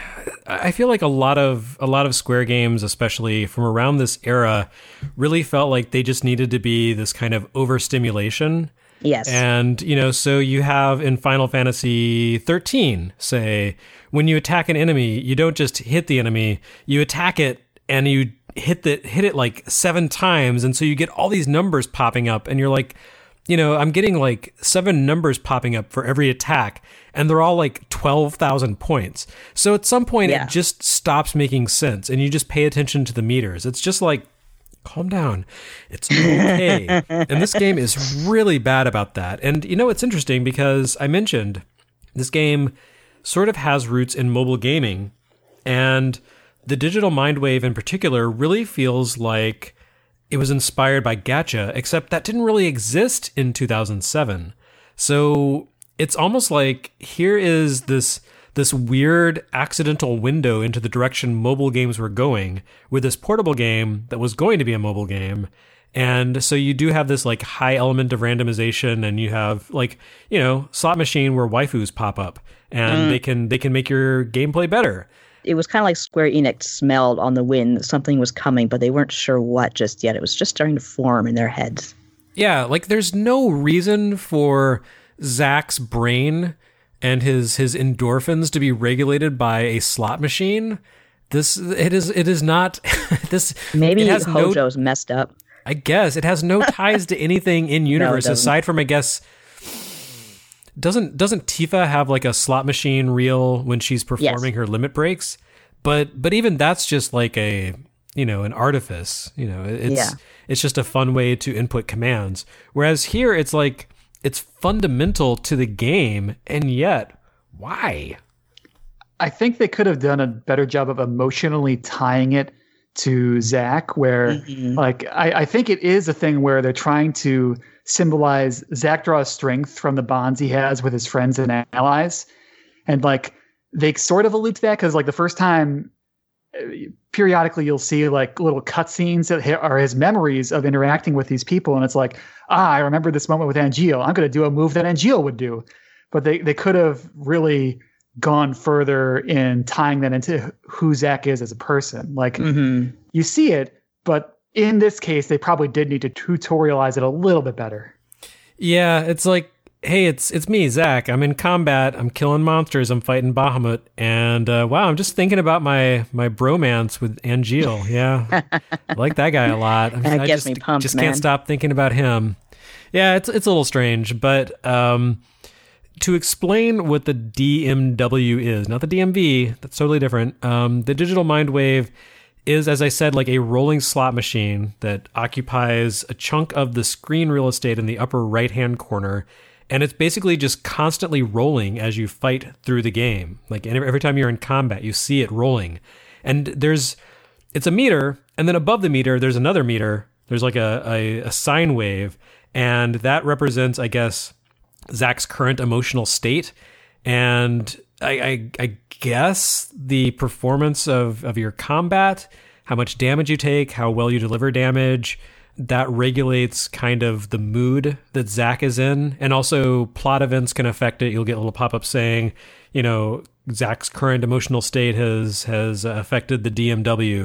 I feel like a lot of a lot of Square games, especially from around this era, really felt like they just needed to be this kind of overstimulation. Yes. And, you know, so you have in Final Fantasy thirteen, say, when you attack an enemy, you don't just hit the enemy, you attack it and you hit the hit it like seven times, and so you get all these numbers popping up, and you're like, you know, I'm getting like seven numbers popping up for every attack, and they're all like twelve thousand points. So at some point, Yeah. it just stops making sense, and you just pay attention to the meters. It's just like, calm down. It's okay. And this game is really bad about that. And, you know, it's interesting because I mentioned this game sort of has roots in mobile gaming, and the Digital Mind Wave in particular really feels like it was inspired by Gacha, except that didn't really exist in two thousand seven. So it's almost like here is this this weird accidental window into the direction mobile games were going with this portable game that was going to be a mobile game. And so you do have this like high element of randomization, and you have like, you know, slot machine where waifus pop up and mm. they can they can make your gameplay better. It was kind of like Square Enix smelled on the wind that something was coming, but they weren't sure what just yet. It was just starting to form in their heads. Yeah, like there's no reason for Zack's brain and his his endorphins to be regulated by a slot machine. This it is it is not this. Maybe it has Hojo's no, messed up. I guess it has no ties to anything in universe no, aside from, I guess. Doesn't doesn't Tifa have like a slot machine reel when she's performing yes. her limit breaks? But but even that's just like a, you know, an artifice. You know, it's yeah. it's just a fun way to input commands. Whereas here it's like it's fundamental to the game, and yet why? I think they could have done a better job of emotionally tying it to Zack, where mm-hmm. like I, I think it is a thing where they're trying to symbolize Zack draws strength from the bonds he has with his friends and allies. And like they sort of allude to that because like the first time periodically you'll see like little cutscenes that are his memories of interacting with these people. And it's like, ah, I remember this moment with Angeal. I'm going to do a move that Angeal would do. But they, they could have really gone further in tying that into who Zack is as a person. Like Mm-hmm. you see it, but in this case, they probably did need to tutorialize it a little bit better. Yeah, it's like, hey, it's it's me, Zack. I'm in combat. I'm killing monsters. I'm fighting Bahamut. And uh, wow, I'm just thinking about my my bromance with Angeal. Yeah, I like that guy a lot. That I gets just, me pumped, just man. can't stop thinking about him. Yeah, it's it's a little strange, but um, to explain what the D M W is, not the D M V, that's totally different. Um, the Digital Mind Wave is, as I said, like a rolling slot machine that occupies a chunk of the screen real estate in the upper right-hand corner. And it's basically just constantly rolling as you fight through the game. Like every time you're in combat, you see it rolling. And there's, it's a meter, and then above the meter, there's another meter. There's like a, a, a sine wave, and that represents, I guess, Zack's current emotional state. And I, I, I guess the performance of, of your combat, how much damage you take, how well you deliver damage, that regulates kind of the mood that Zack is in. And also plot events can affect it. You'll get little pop-ups saying, you know, Zack's current emotional state has, has affected the D M W.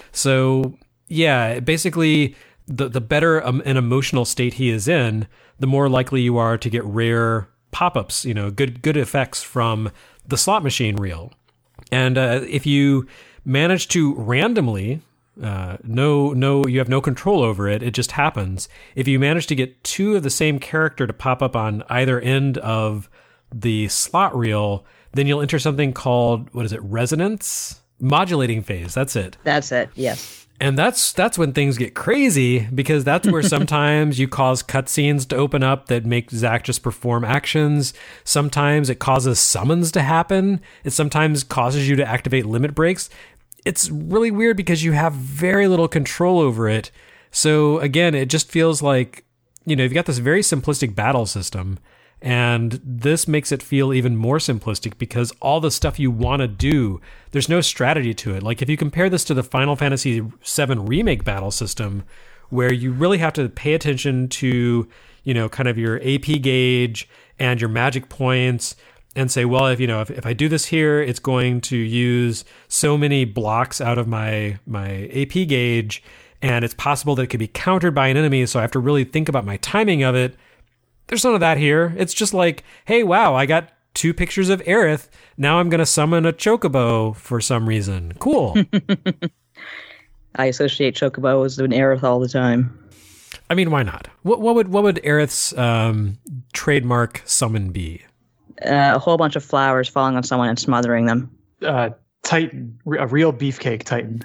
So yeah, basically the, the better um, an emotional state he is in, the more likely you are to get rare pop-ups, you know, good, good effects from the slot machine reel. And uh, if you manage to randomly, uh, no, no, you have no control over it, it just happens. If you manage to get two of the same character to pop up on either end of the slot reel, then you'll enter something called, what is it, resonance? Modulating phase, that's it. That's it, yes. And that's that's when things get crazy, because that's where sometimes you cause cutscenes to open up that make Zack just perform actions. Sometimes it causes summons to happen. It sometimes causes you to activate limit breaks. It's really weird because you have very little control over it. So again, it just feels like, you know, you've got this very simplistic battle system, and this makes it feel even more simplistic because all the stuff you want to do, there's no strategy to it. Like if you compare this to the Final Fantasy seven Remake battle system, where you really have to pay attention to, you know, kind of your A P gauge and your magic points, and say, well, if you know, if, if I do this here, it's going to use so many blocks out of my my A P gauge, and it's possible that it could be countered by an enemy, so I have to really think about my timing of it. There's none of that here. It's just like, hey, wow, I got two pictures of Aerith. Now I'm going to summon a Chocobo for some reason. Cool. I associate Chocobos with Aerith all the time. I mean, why not? What, what would what would Aerith's um, trademark summon be? Uh, a whole bunch of flowers falling on someone and smothering them. Uh, Titan, a real beefcake Titan.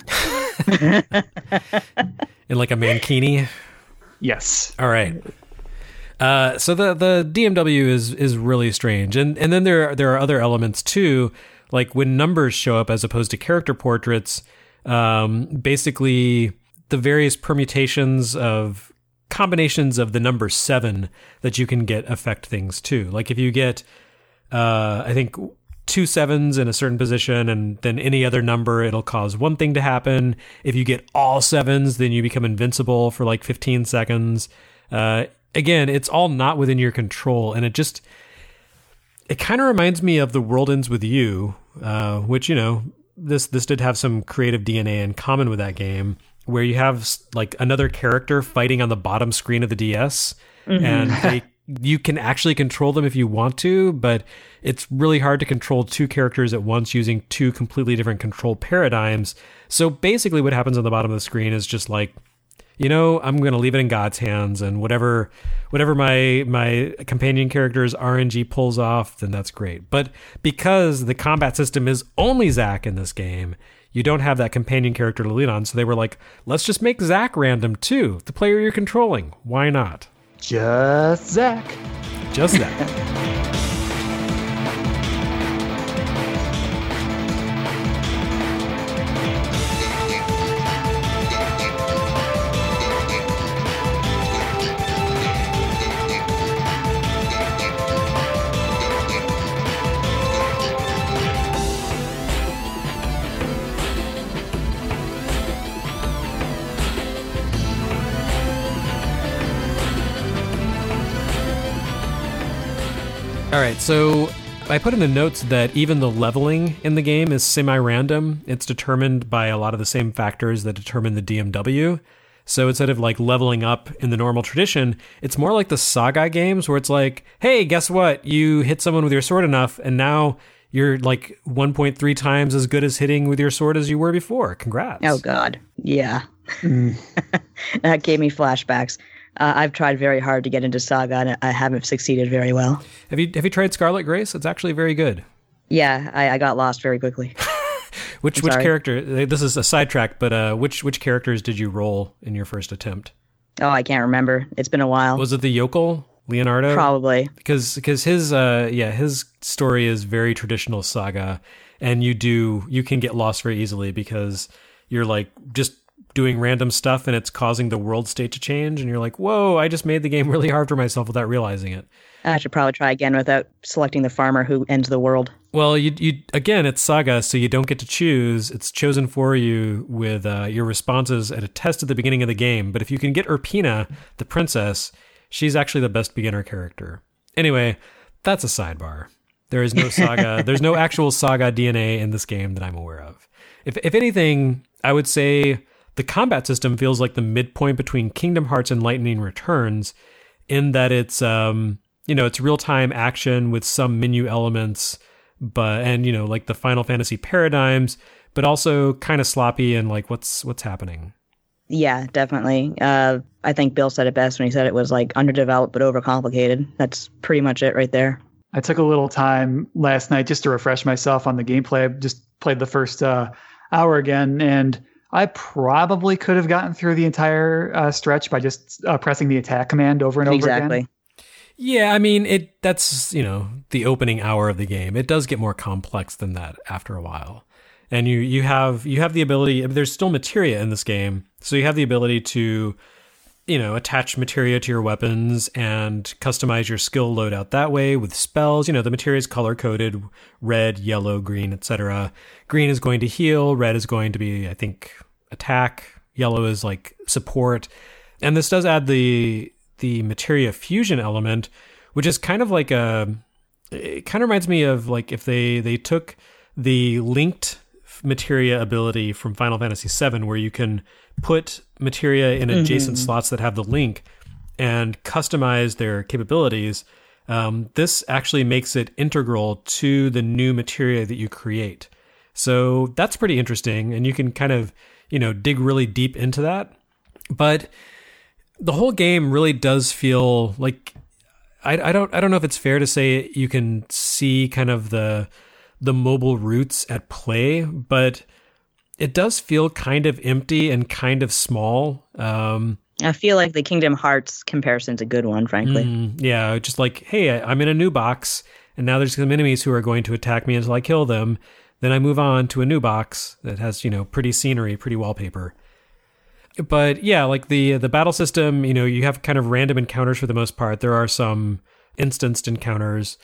In like a mankini? Yes. All right. Uh, so the, the D M W is is really strange, and and then there are, there are other elements too, like when numbers show up as opposed to character portraits. Um, basically, the various permutations of combinations of the number seven that you can get affect things too. Like if you get, uh, I think two sevens in a certain position, and then any other number, it'll cause one thing to happen. If you get all sevens, then you become invincible for like fifteen seconds. Uh, Again, it's all not within your control, and it just, it kind of reminds me of The World Ends With You, uh, which, you know, this this did have some creative D N A in common with that game, where you have like another character fighting on the bottom screen of the D S, mm-hmm. and they, you can actually control them if you want to, but it's really hard to control two characters at once using two completely different control paradigms. So basically what happens on the bottom of the screen is just like, you know, I'm going to leave it in God's hands, and whatever whatever my my companion character's R N G pulls off, then that's great. But because the combat system is only Zack in this game, you don't have that companion character to lean on. So they were like, let's just make Zack random too, the player you're controlling. Why not? Just Zack. Just Zack. All right, so I put in the notes that even the leveling in the game is semi-random. It's determined by a lot of the same factors that determine the D M W. So instead of like leveling up in the normal tradition, it's more like the Saga games where it's like, hey, guess what? You hit someone with your sword enough, and now you're like one point three times as good as hitting with your sword as you were before. Congrats. Oh, God. Yeah. Mm. That gave me flashbacks. Uh, I've tried very hard to get into Saga, and I haven't succeeded very well. Have you have you tried Scarlet Grace? It's actually very good. Yeah, I, I got lost very quickly. which which character? This is a sidetrack, but uh, which which characters did you roll in your first attempt? Oh, I can't remember. It's been a while. Was it the yokel, Leonardo? Probably. Because because his uh yeah his story is very traditional Saga, and you do you can get lost very easily because you're like just doing random stuff and it's causing the world state to change, and you're like, whoa, I just made the game really hard for myself without realizing it. I should probably try again without selecting the farmer who ends the world. Well, you you again, it's Saga, so you don't get to choose. It's chosen for you with uh, your responses at a test at the beginning of the game. But if you can get Urpina, the princess, she's actually the best beginner character. Anyway, that's a sidebar. There is no Saga. There's no actual Saga D N A in this game that I'm aware of. If if anything, I would say the combat system feels like the midpoint between Kingdom Hearts and Lightning Returns, in that it's um you know it's real time action with some menu elements, but and you know like the Final Fantasy paradigms, but also kind of sloppy and like what's what's happening. Yeah, definitely. Uh, I think Bill said it best when he said it was like underdeveloped but overcomplicated. That's pretty much it right there. I took a little time last night just to refresh myself on the gameplay. I just played the first uh, hour again, and I probably could have gotten through the entire uh, stretch by just uh, pressing the attack command over and over exactly. again. Yeah, I mean, it. that's, you know, the opening hour of the game. It does get more complex than that after a while. And you, you have you have the ability, there's still materia in this game, so you have the ability to, you know, attach materia to your weapons and customize your skill loadout that way with spells. You know, the materia is color-coded, red, yellow, green, et cetera. Green is going to heal, red is going to be, I think, attack, yellow is like support. And this does add the the materia fusion element, which is kind of like a, it kind of reminds me of like if they, they took the linked materia ability from Final Fantasy seven, where you can put materia in adjacent mm-hmm. slots that have the link and customize their capabilities. Um, this actually makes it integral to the new materia that you create. So that's pretty interesting, and you can kind of, you know, dig really deep into that. But the whole game really does feel like, I, I don't I don't know if it's fair to say you can see kind of the the mobile roots at play, but it does feel kind of empty and kind of small. Um, I feel like the Kingdom Hearts comparison's a good one, frankly. Mm, yeah, just like, hey, I'm in a new box, and now there's some enemies who are going to attack me until I kill them. Then I move on to a new box that has, you know, pretty scenery, pretty wallpaper. But yeah, like the the battle system, you know, you have kind of random encounters for the most part. There are some instanced encounters,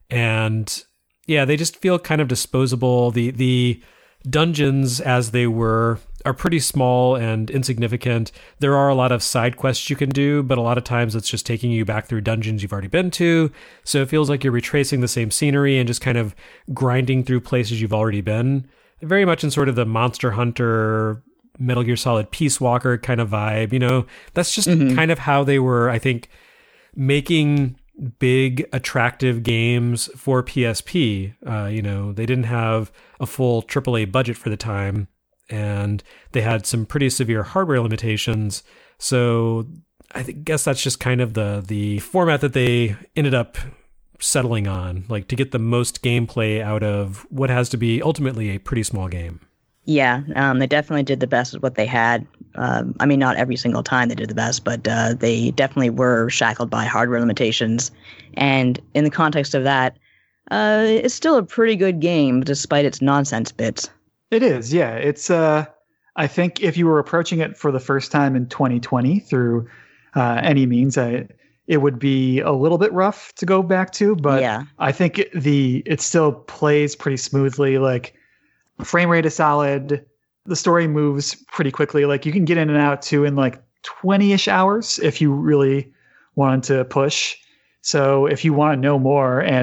and yeah, they just feel kind of disposable. The the dungeons, as they were, are pretty small and insignificant. There are a lot of side quests you can do, but a lot of times it's just taking you back through dungeons you've already been to. So it feels like you're retracing the same scenery and just kind of grinding through places you've already been. Very much in sort of the Monster Hunter, Metal Gear Solid Peace Walker kind of vibe. You know, that's just mm-hmm. kind of how they were, I think, making big, attractive games for P S P. Uh, you know, they didn't have a full triple A budget for the time, and they had some pretty severe hardware limitations. So I th- guess that's just kind of the the format that they ended up settling on, like to get the most gameplay out of what has to be ultimately a pretty small game. Yeah, um, they definitely did the best with what they had. Um, I mean, not every single time they did the best, but uh, they definitely were shackled by hardware limitations. And in the context of that, uh, it's still a pretty good game, despite its nonsense bits. It is, yeah. It's. Uh, I think if you were approaching it for the first time in twenty twenty through uh, any means, I, it would be a little bit rough to go back to. But yeah. I think the it still plays pretty smoothly. Like, frame rate is solid. The story moves pretty quickly. Like, you can get in and out too in like twenty-ish hours if you really wanted to push. So if you want to know more, and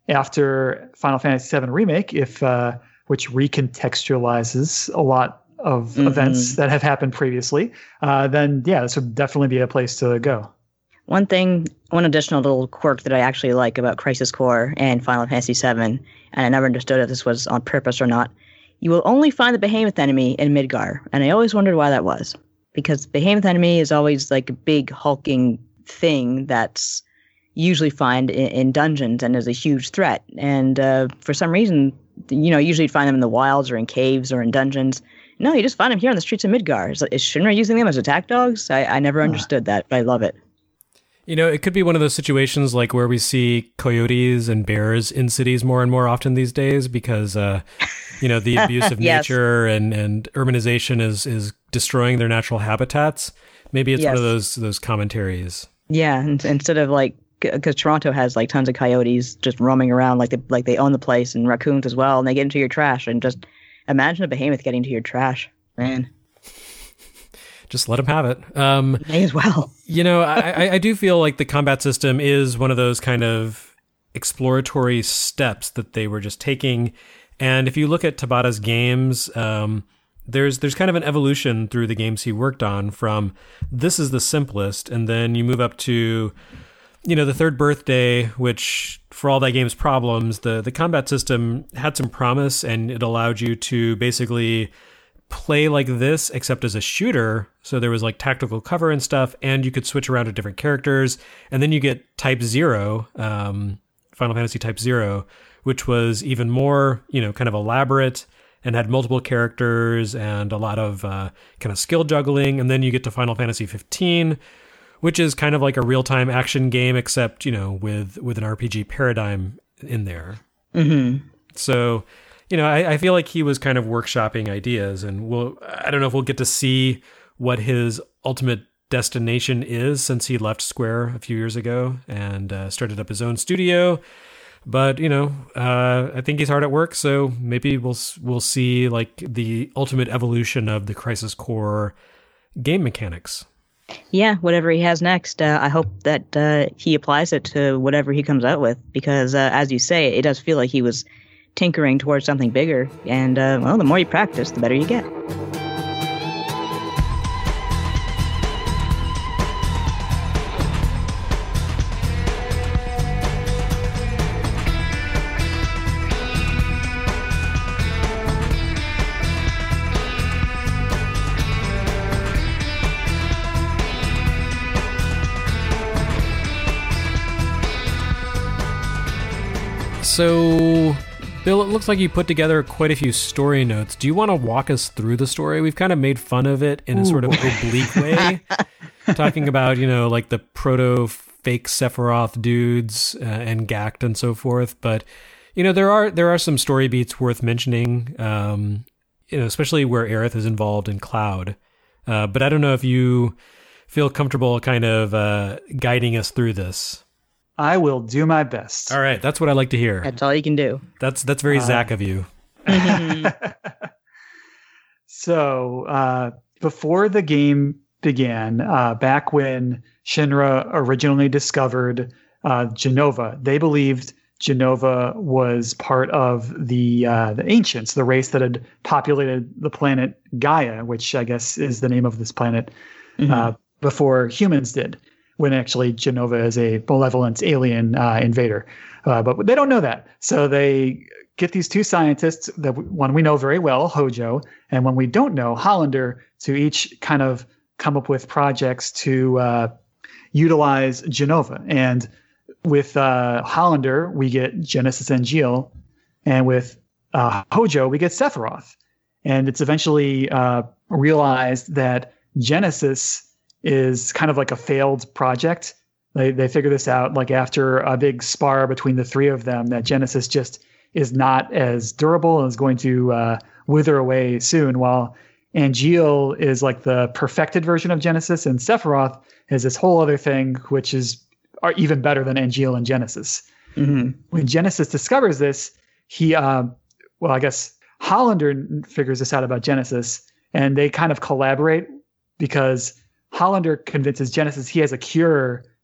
after Final Fantasy seven Remake, if uh, which recontextualizes a lot of mm-hmm. events that have happened previously, uh, then yeah, this would definitely be a place to go. One thing, one additional little quirk that I actually like about Crisis Core and Final Fantasy seven, and I never understood if this was on purpose or not, you will only find the Behemoth enemy in Midgar, and I always wondered why that was. Because the Behemoth enemy is always like a big hulking thing that's usually find in, in dungeons and is a huge threat. And uh, for some reason, you know, usually you'd find them in the wilds or in caves or in dungeons. No, you just find them here on the streets of Midgar. Is, is Shinra using them as attack dogs? I, I never understood that, but I love it. You know, it could be one of those situations like where we see coyotes and bears in cities more and more often these days because, uh, you know, the abuse of yes. nature and, and urbanization is, is destroying their natural habitats. Maybe it's yes. one of those those commentaries. Yeah, and, instead of like, because Toronto has like tons of coyotes just roaming around like they like they own the place, and raccoons as well, and they get into your trash. And just imagine a behemoth getting into your trash, man. Just let them have it. Um, May as well. You know, I, I do feel like the combat system is one of those kind of exploratory steps that they were just taking. And if you look at Tabata's games, um, there's there's kind of an evolution through the games he worked on from this is the simplest, and then you move up to, you know, the Third Birthday, which for all that game's problems, the, the combat system had some promise, and it allowed you to basically play like this, except as a shooter. So there was like tactical cover and stuff, and you could switch around to different characters. And then you get Type Zero, um, Final Fantasy Type Zero, which was even more, you know, kind of elaborate and had multiple characters and a lot of uh, kind of skill juggling. And then you get to Final Fantasy fifteen, which is kind of like a real-time action game, except, you know, with, with an R P G paradigm in there. Mm-hmm. So, you know, I, I feel like he was kind of workshopping ideas, and we'll, I don't know if we'll get to see what his ultimate destination is since he left Square a few years ago and uh, started up his own studio. But, you know, uh, I think he's hard at work, so maybe we'll we'll see like the ultimate evolution of the Crisis Core game mechanics. Yeah, whatever he has next, uh, I hope that uh, he applies it to whatever he comes out with, because uh, as you say, it does feel like he was tinkering towards something bigger, and uh, well, the more you practice, the better you get. So, Bill, it looks like you put together quite a few story notes. Do you want to walk us through the story? We've kind of made fun of it in a Ooh. sort of oblique way, talking about, you know, like the proto-fake Sephiroth dudes uh, and Gact and so forth. But, you know, there are there are some story beats worth mentioning, um, you know, especially where Aerith is involved in Cloud. Uh, but I don't know if you feel comfortable kind of uh, guiding us through this. I will do my best. All right. That's what I like to hear. That's all you can do. That's that's very uh, Zach of you. So uh, before the game began, uh, back when Shinra originally discovered uh, Jenova, they believed Jenova was part of the uh, the ancients, the race that had populated the planet Gaia, which I guess is the name of this planet, mm-hmm. uh, before humans did. When actually Jenova is a malevolent alien uh, invader. Uh, but they don't know that. So they get these two scientists, that one we know very well, Hojo, and one we don't know, Hollander, to each kind of come up with projects to uh, utilize Jenova. And with uh, Hollander, we get Genesis Angeal, and with uh, Hojo, we get Sephiroth. And it's eventually uh, realized that Genesis is kind of like a failed project. They they figure this out like after a big spar between the three of them, that Genesis just is not as durable and is going to uh, wither away soon, while Angeal is like the perfected version of Genesis, and Sephiroth is this whole other thing which is are even better than Angeal and Genesis. Mm-hmm. When Genesis discovers this, he uh, well, I guess Hollander figures this out about Genesis, and they kind of collaborate because Hollander convinces Genesis he has a cure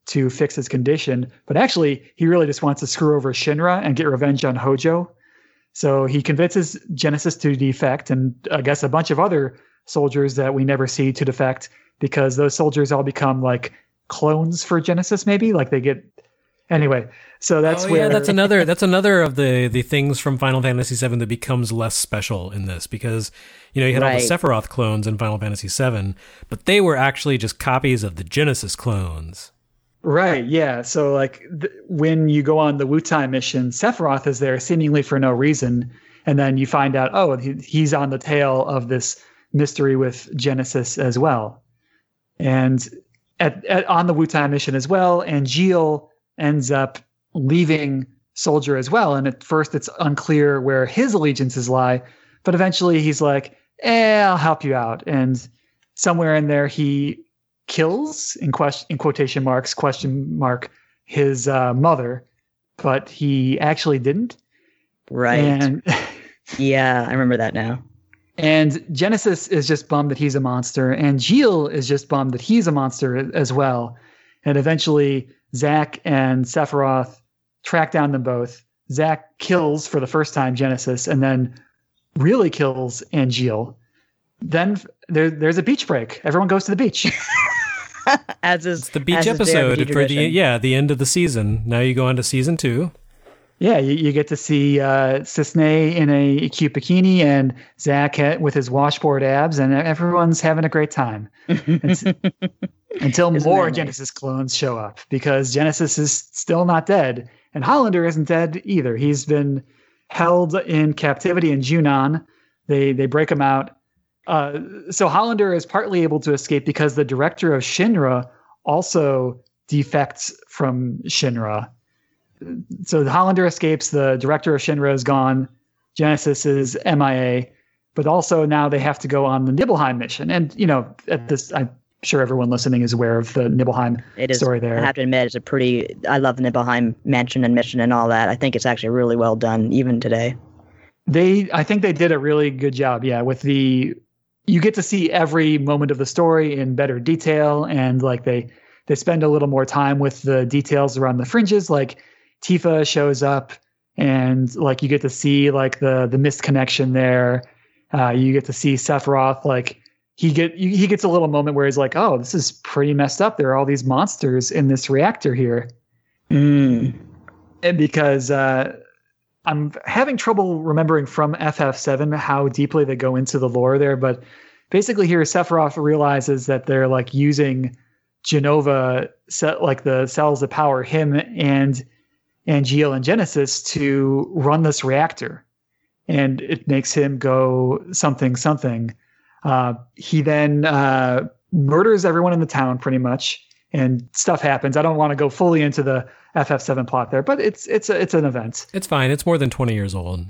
to fix his condition. But actually, he really just wants to screw over Shinra and get revenge on Hojo. So he convinces Genesis to defect, and I guess a bunch of other soldiers that we never see to defect, because those soldiers all become like clones for Genesis, maybe like they get anyway. So that's oh, where yeah, that's another that's another of the the things from Final Fantasy seven that becomes less special in this, because you know you had right. all the Sephiroth clones in Final Fantasy seven, but they were actually just copies of the Genesis clones. Right, yeah. So like th- when you go on the Wutai mission, Sephiroth is there seemingly for no reason, and then you find out, oh, he, he's on the tail of this mystery with Genesis as well. And at, at on the Wutai mission as well, Angeal ends up leaving Soldier as well. And at first it's unclear where his allegiances lie, but eventually he's like, eh, I'll help you out. And somewhere in there he kills, in question, in quotation marks, question mark, his uh, mother, but he actually didn't. Right. And yeah, I remember that now. And Genesis is just bummed that he's a monster, and Gilles is just bummed that he's a monster as well. And eventually, Zack and Sephiroth track down them both. Zack kills for the first time Genesis, and then really kills Angeal. Then there, there's a beach break. Everyone goes to the beach. as is it's the beach as episode is for the yeah the end of the season. Now you go on to season two. Yeah, you, you get to see uh, Cisne in a cute bikini and Zack with his washboard abs, and everyone's having a great time. Until more Genesis clones show up, because Genesis is still not dead, and Hollander isn't dead either. He's been held in captivity in Junon. They they break him out. Uh, so Hollander is partly able to escape because the director of Shinra also defects from Shinra. So the Hollander escapes, the director of Shinra is gone, Genesis is M I A, but also now they have to go on the Nibelheim mission. And, you know, at this, I'm sure everyone listening is aware of the Nibelheim it is, story there. I have to admit, it's a pretty, I love the Nibelheim mansion and mission and all that. I think it's actually really well done, even today. They, I think they did a really good job, yeah, with the, you get to see every moment of the story in better detail, and like they, they spend a little more time with the details around the fringes, like Tifa shows up, and like you get to see like the the missed connection there. Uh, you get to see Sephiroth, like he get he gets a little moment where he's like, "Oh, this is pretty messed up. There are all these monsters in this reactor here." Mm. And because uh, I'm having trouble remembering from F F seven how deeply they go into the lore there, but basically here Sephiroth realizes that they're like using Jenova, like the cells that power him and Angeal and Genesis to run this reactor, and it makes him go something something. Uh, he then uh, murders everyone in the town pretty much, and stuff happens. I don't want to go fully into the F F seven plot there, but it's it's a, it's an event. It's fine. It's more than twenty years old.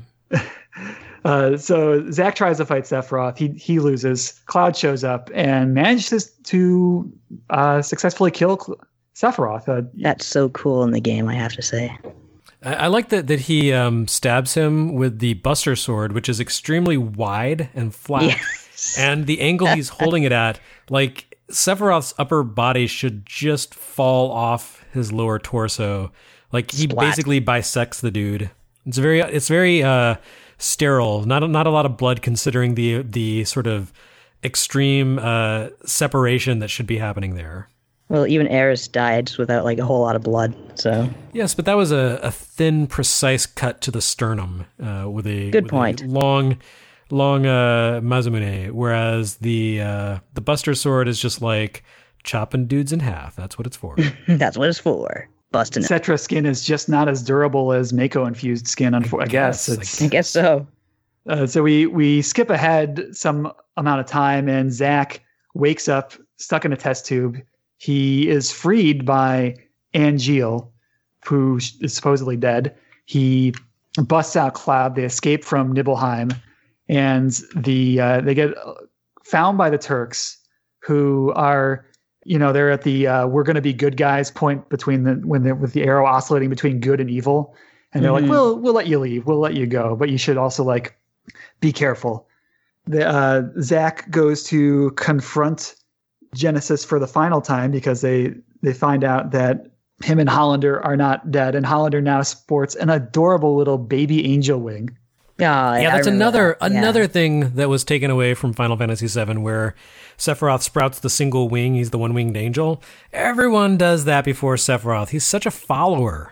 uh, so Zack tries to fight Sephiroth. He he loses. Cloud shows up and manages to uh, successfully kill Cl- Sephiroth. Uh, That's so cool in the game, I have to say. I, I like that that he um, stabs him with the Buster Sword, which is extremely wide and flat, Yes. and the angle he's holding it at, like Sephiroth's upper body should just fall off his lower torso. Like he Splat. basically bisects the dude. It's very it's very uh, sterile. Not not a lot of blood, considering the the sort of extreme uh, separation that should be happening there. Well, even Aerith died without like a whole lot of blood. So Yes, but that was a, a thin, precise cut to the sternum uh, with a Good with point. a long, long uh, Mazumune. Whereas the uh, the Buster Sword is just like chopping dudes in half. That's what it's for. that's what it's for. Busting it. Cetra skin is just not as durable as Mako infused skin. Unfor- I guess guess, I it's. I guess so. Uh, so we we skip ahead some amount of time, and Zack wakes up stuck in a test tube. He is freed by Angeal, who is supposedly dead. He busts out Cloud. They escape from Nibelheim, and the uh, they get found by the Turks, who are, you know, they're at the uh, we're going to be good guys point between the when they're with the arrow oscillating between good and evil, and they're Mhm. like, we'll we'll let you leave, we'll let you go, but you should also like be careful. The uh, Zack goes to confront Genesis for the final time because they they find out that him and Hollander are not dead, and Hollander now sports an adorable little baby angel wing. Yeah, yeah, that's another that. another yeah. thing that was taken away from Final Fantasy seven, where Sephiroth sprouts the single wing. He's the one-winged angel. Everyone does that before Sephiroth. He's such a follower.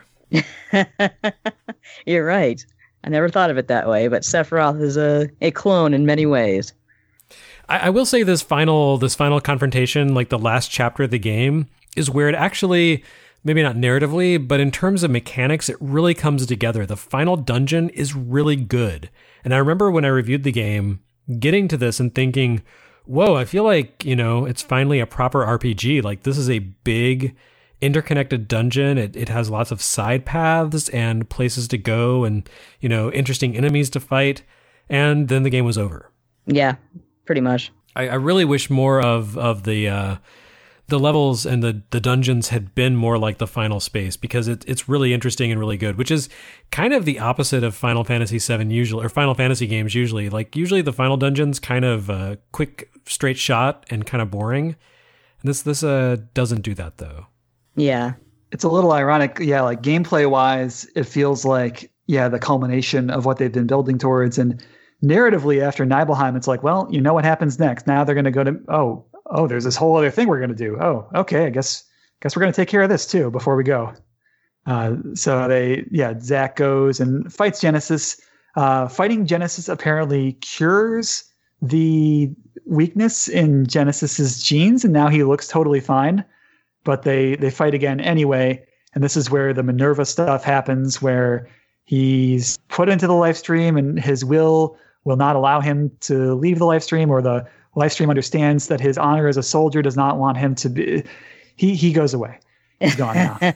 You're right. I never thought of it that way, but Sephiroth is a, a clone in many ways. I, I will say this final this final confrontation, like the last chapter of the game, is where it actually, maybe not narratively, but in terms of mechanics, it really comes together. The final dungeon is really good. And I remember when I reviewed the game, getting to this and thinking, whoa, I feel like, you know, it's finally a proper R P G. Like, this is a big, interconnected dungeon. It it has lots of side paths and places to go and, you know, interesting enemies to fight. And then the game was over. Yeah, pretty much. I, I really wish more of, of the... Uh, the levels and the, the dungeons had been more like the final space, because it, it's really interesting and really good, which is kind of the opposite of Final Fantasy seven usually, or Final Fantasy games usually. Like, usually the final dungeon's kind of a quick, straight shot and kind of boring. And this this uh doesn't do that, though. Yeah. It's a little ironic. Yeah, like gameplay-wise, it feels like, yeah, the culmination of what they've been building towards. And narratively, after Nibelheim, it's like, well, you know what happens next. Now they're going to go to, oh, oh, there's this whole other thing we're going to do. Oh, okay. I guess, guess we're going to take care of this too before we go. Uh, so they, yeah, Zack goes and fights Genesis. Uh, fighting Genesis apparently cures the weakness in Genesis's genes, and now he looks totally fine. But they, they fight again anyway. And this is where the Minerva stuff happens, where he's put into the life stream and his will will not allow him to leave the life stream, or the Livestream understands that his honor as a soldier does not want him to be. He he goes away. He's gone now.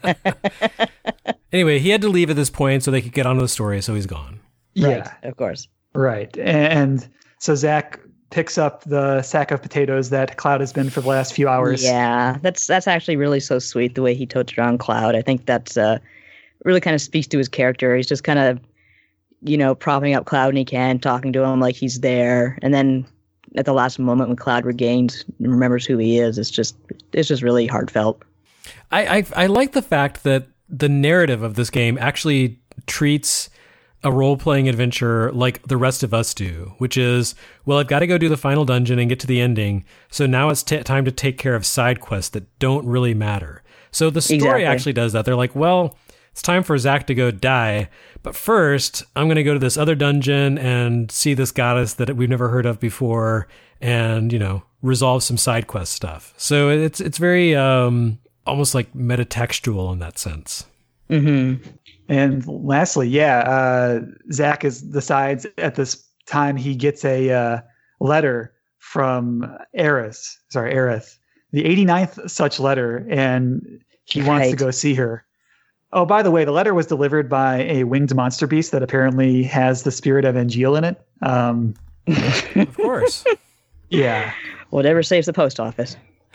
Anyway, he had to leave at this point so they could get on to the story, so he's gone. Yeah, right, of course. Right. And so Zack picks up the sack of potatoes that Cloud has been for the last few hours. Yeah, that's that's actually really so sweet, the way he totes around Cloud. I think that's uh, really kind of speaks to his character. He's just kind of, you know, propping up Cloud when he can, talking to him like he's there, and then at the last moment when Cloud regains and remembers who he is, it's just it's just really heartfelt. I, I I like the fact that the narrative of this game actually treats a role-playing adventure like the rest of us do, which is, well, I've got to go do the final dungeon and get to the ending, so now it's t- time to take care of side quests that don't really matter. So the story Exactly. actually does that. They're like, well, it's time for Zack to go die, but first I'm going to go to this other dungeon and see this goddess that we've never heard of before, and, you know, resolve some side quest stuff. So it's it's very um, almost like metatextual in that sense. Mm-hmm. And lastly, yeah, uh, Zack is decides at this time he gets a uh, letter from Aerith, sorry, Aerith, the eighty-ninth such letter, and he Right. wants to go see her. Oh, by the way, the letter was delivered by a winged monster beast that apparently has the spirit of Angeal in it. Um, Of course. yeah. Whatever saves the post office.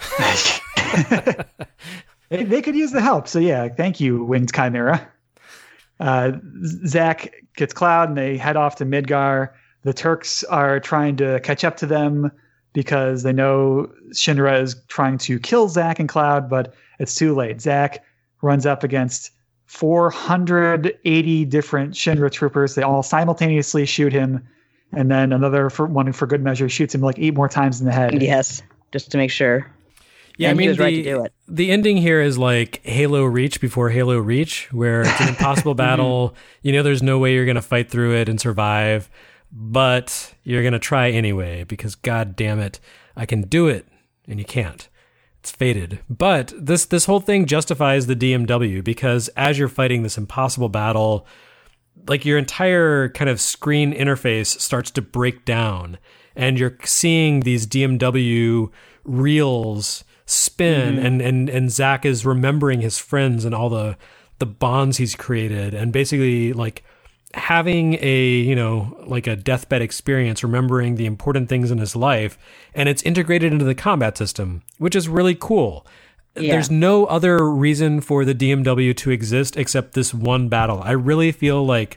they, they could use the help. So yeah, thank you, winged chimera. Uh, Zack gets Cloud and they head off to Midgar. The Turks are trying to catch up to them because they know Shinra is trying to kill Zack and Cloud, but it's too late. Zack runs up against four hundred eighty different Shinra troopers. They all simultaneously shoot him, and then another for one for good measure shoots him like eight more times in the head. Yes, just to make sure. Yeah, And I mean, he was the, right to do it. the ending here is like Halo Reach before Halo Reach, where it's an impossible battle. You know, there's no way you're going to fight through it and survive, but you're going to try anyway, because God damn it, I can do it, and you can't. It's fated. But this this whole thing justifies the D M W, because as you're fighting this impossible battle, like your entire kind of screen interface starts to break down, and you're seeing these D M W reels spin, mm-hmm. and, and, and Zack is remembering his friends and all the, the bonds he's created, and basically like having a, you know, like a deathbed experience, remembering the important things in his life, and it's integrated into the combat system, which is really cool. Yeah. There's no other reason for the D M W to exist except this one battle. I really feel like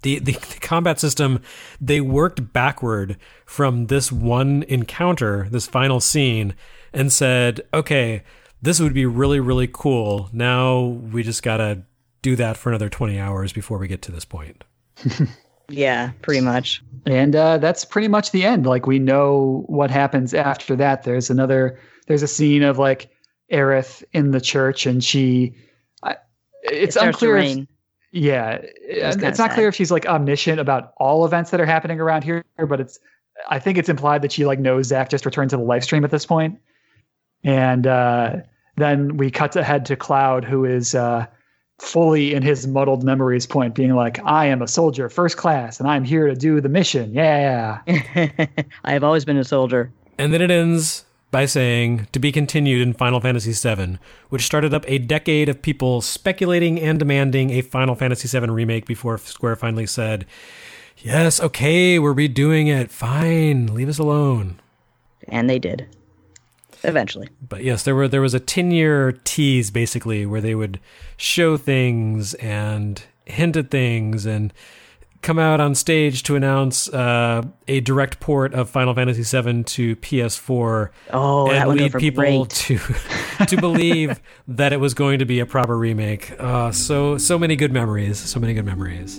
The, the the combat system, they worked backward from this one encounter, this final scene, and said, okay, this would be really, really cool. Now we just got to do that for another twenty hours before we get to this point. Yeah, pretty much. And uh, that's pretty much the end. Like, we know what happens after that. There's another, there's a scene of like Aerith in the church, and she, I, it's it unclear. If, rain. yeah. It's, it's not sad. clear if she's like omniscient about all events that are happening around here, but it's, I think it's implied that she like knows Zack just returned to the live stream at this point. And uh, then we cut ahead to Cloud, who is uh, fully in his muddled memories point, being like, I am a soldier first class and I'm here to do the mission. Yeah. I have always been a soldier. And then it ends by saying, to be continued in Final Fantasy seven, which started up a decade of people speculating and demanding a Final Fantasy seven remake before Square finally said, yes, okay, we're redoing it. Fine, leave us alone. And they did. Eventually. But yes, there were there was a ten-year tease, basically, where they would show things and hint at things and come out on stage to announce uh, a direct port of Final Fantasy seven to P S four. Oh, and that would lead be people great. to to believe that it was going to be a proper remake. Uh, so so many good memories. So many good memories.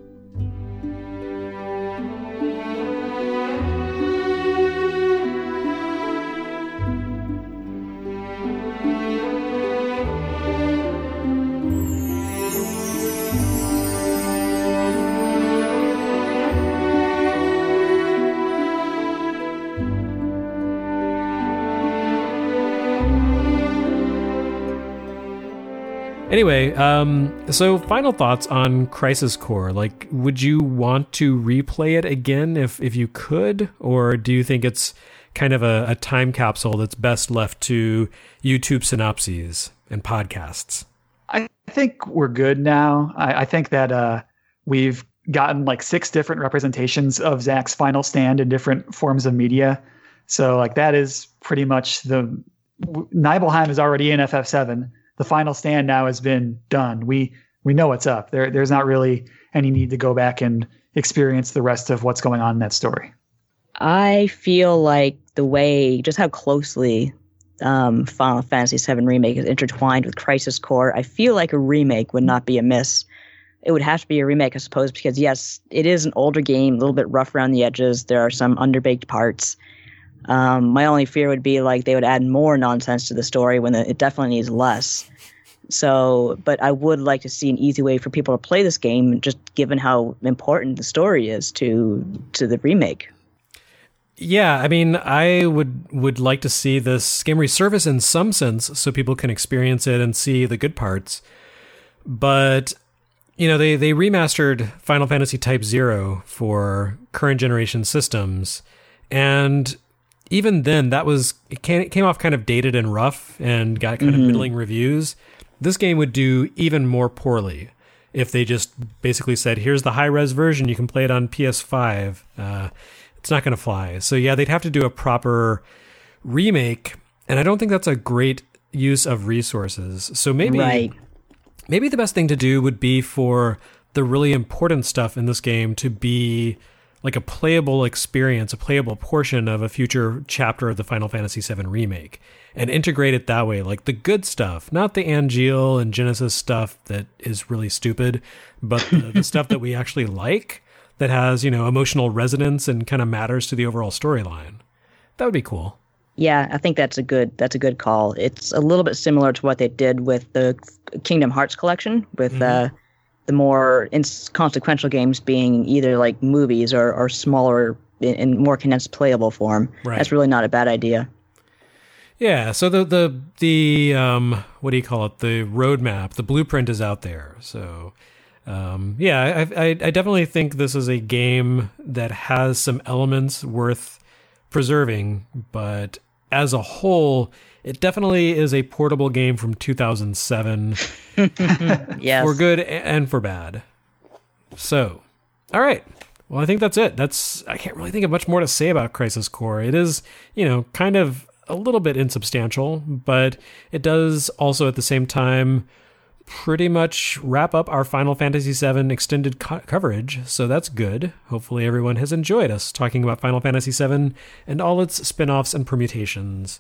Anyway, um, so final thoughts on Crisis Core. Like, would you want to replay it again if, if you could? Or do you think it's kind of a, a time capsule that's best left to YouTube synopses and podcasts? I think we're good now. I, I think that uh, we've gotten like six different representations of Zack's final stand in different forms of media. So like that is pretty much the... Nibelheim is already in F F seven. The final stand now has been done. We we know what's up. There there's not really any need to go back and experience the rest of what's going on in that story. I feel like the way, just how closely um, Final Fantasy seven Remake is intertwined with Crisis Core, I feel like a remake would not be amiss. It would have to be a remake, I suppose, because yes, it is an older game, a little bit rough around the edges. There are some underbaked parts. Um, my only fear would be like they would add more nonsense to the story when it definitely needs less. So, but I would like to see an easy way for people to play this game, just given how important the story is to to the remake. Yeah, I mean, I would would like to see this game resurface in some sense so people can experience it and see the good parts. But, you know, they, they remastered Final Fantasy Type Zero for current generation systems, and even then, that was it came, it came off kind of dated and rough and got kind mm-hmm. of middling reviews. This game would do even more poorly if they just basically said, here's the high-res version, you can play it on P S five. Uh, it's not going to fly. So yeah, they'd have to do a proper remake, and I don't think that's a great use of resources. So maybe, right. maybe the best thing to do would be for the really important stuff in this game to be like a playable experience, a playable portion of a future chapter of the Final Fantasy seven remake, and integrate it that way. Like the good stuff, not the Angeal and Genesis stuff that is really stupid, but the, the stuff that we actually like, that has, you know, emotional resonance and kind of matters to the overall storyline. That would be cool. Yeah, I think that's a good that's a good call. It's a little bit similar to what they did with the Kingdom Hearts collection, with mm-hmm. uh, the more inconsequential games being either like movies or, or smaller in, in more condensed playable form. Right. That's really not a bad idea. Yeah, so the the the um what do you call it? The roadmap, the blueprint is out there. So um, yeah, I, I I definitely think this is a game that has some elements worth preserving, but as a whole, it definitely is a portable game from two thousand seven. Yes. For good and for bad. So, all right. Well, I think that's it. That's I can't really think of much more to say about Crisis Core. It is, you know, kind of a little bit insubstantial, but it does also at the same time pretty much wrap up our Final Fantasy seven extended co- coverage, so that's good. Hopefully everyone has enjoyed us talking about Final Fantasy seven and all its spin-offs and permutations.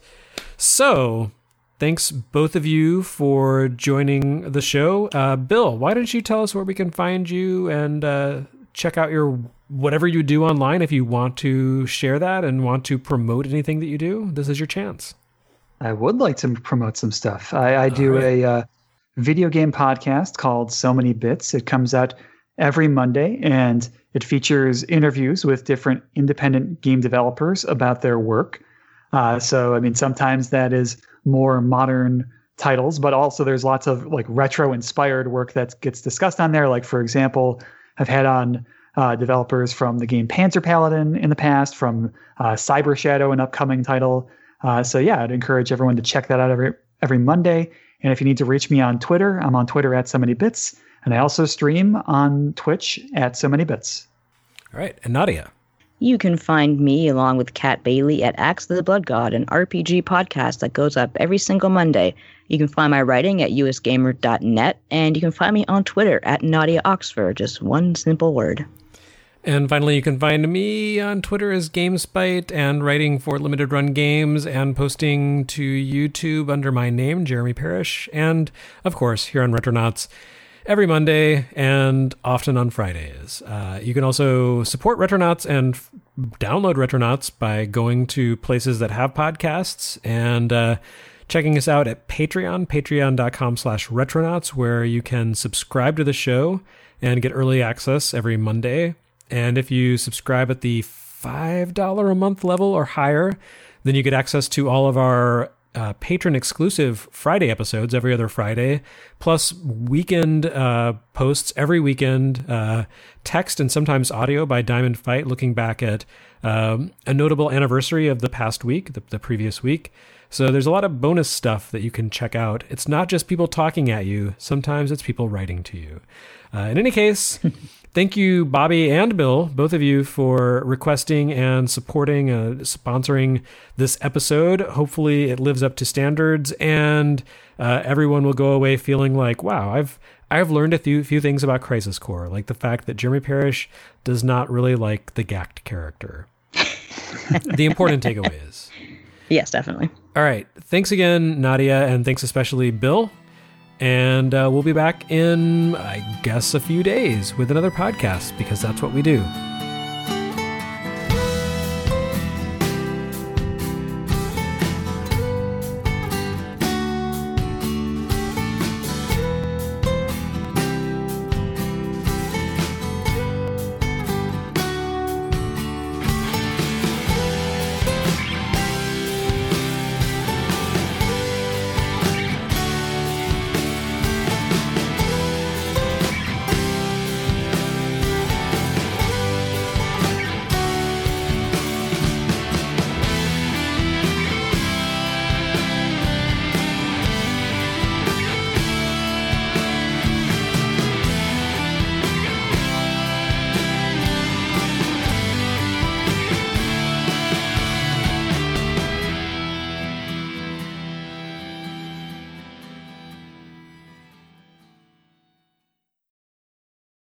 So, thanks both of you for joining the show. Uh, Bill, why don't you tell us where we can find you and uh, check out your whatever you do online if you want to share that and want to promote anything that you do? This is your chance. I would like to promote some stuff. I, I do right. a uh, video game podcast called So Many Bits. It comes out every Monday, and it features interviews with different independent game developers about their work. Uh, so, I mean, sometimes that is more modern titles, but also there's lots of like retro-inspired work that gets discussed on there. Like, for example, I've had on uh, developers from the game Panzer Paladin in the past, from uh, Cyber Shadow, an upcoming title. Uh, so yeah, I'd encourage everyone to check that out every every Monday. And if you need to reach me on Twitter, I'm on Twitter at So Many Bits, and I also stream on Twitch at So Many Bits. All right, and Nadia. You can find me along with Kat Bailey at Axe of the Blood God, an R P G podcast that goes up every single Monday. You can find my writing at u s gamer dot net, and you can find me on Twitter at Nadia Oxford, just one simple word. And finally, you can find me on Twitter as GameSpite and writing for Limited Run Games and posting to YouTube under my name, Jeremy Parrish. And, of course, here on Retronauts every Monday and often on Fridays. Uh, you can also support Retronauts and f- download Retronauts by going to places that have podcasts and uh, checking us out at Patreon, patreon.com slash Retronauts, where you can subscribe to the show and get early access every Monday. And if you subscribe at the five dollars a month level or higher, then you get access to all of our uh, patron-exclusive Friday episodes every other Friday, plus weekend uh, posts every weekend, uh, text and sometimes audio by Diamond Fight, looking back at um, a notable anniversary of the past week, the, the previous week. So there's a lot of bonus stuff that you can check out. It's not just people talking at you. Sometimes it's people writing to you. Uh, in any case... Thank you, Bobby and Bill, both of you, for requesting and supporting, uh, sponsoring this episode. Hopefully it lives up to standards, and uh, everyone will go away feeling like, wow, I've I've learned a few, few things about Crisis Core, like the fact that Jeremy Parrish does not really like the Gact character. The important takeaways. Yes, definitely. All right. Thanks again, Nadia, and thanks especially, Bill. And uh, we'll be back in, I guess, a few days with another podcast, because that's what we do.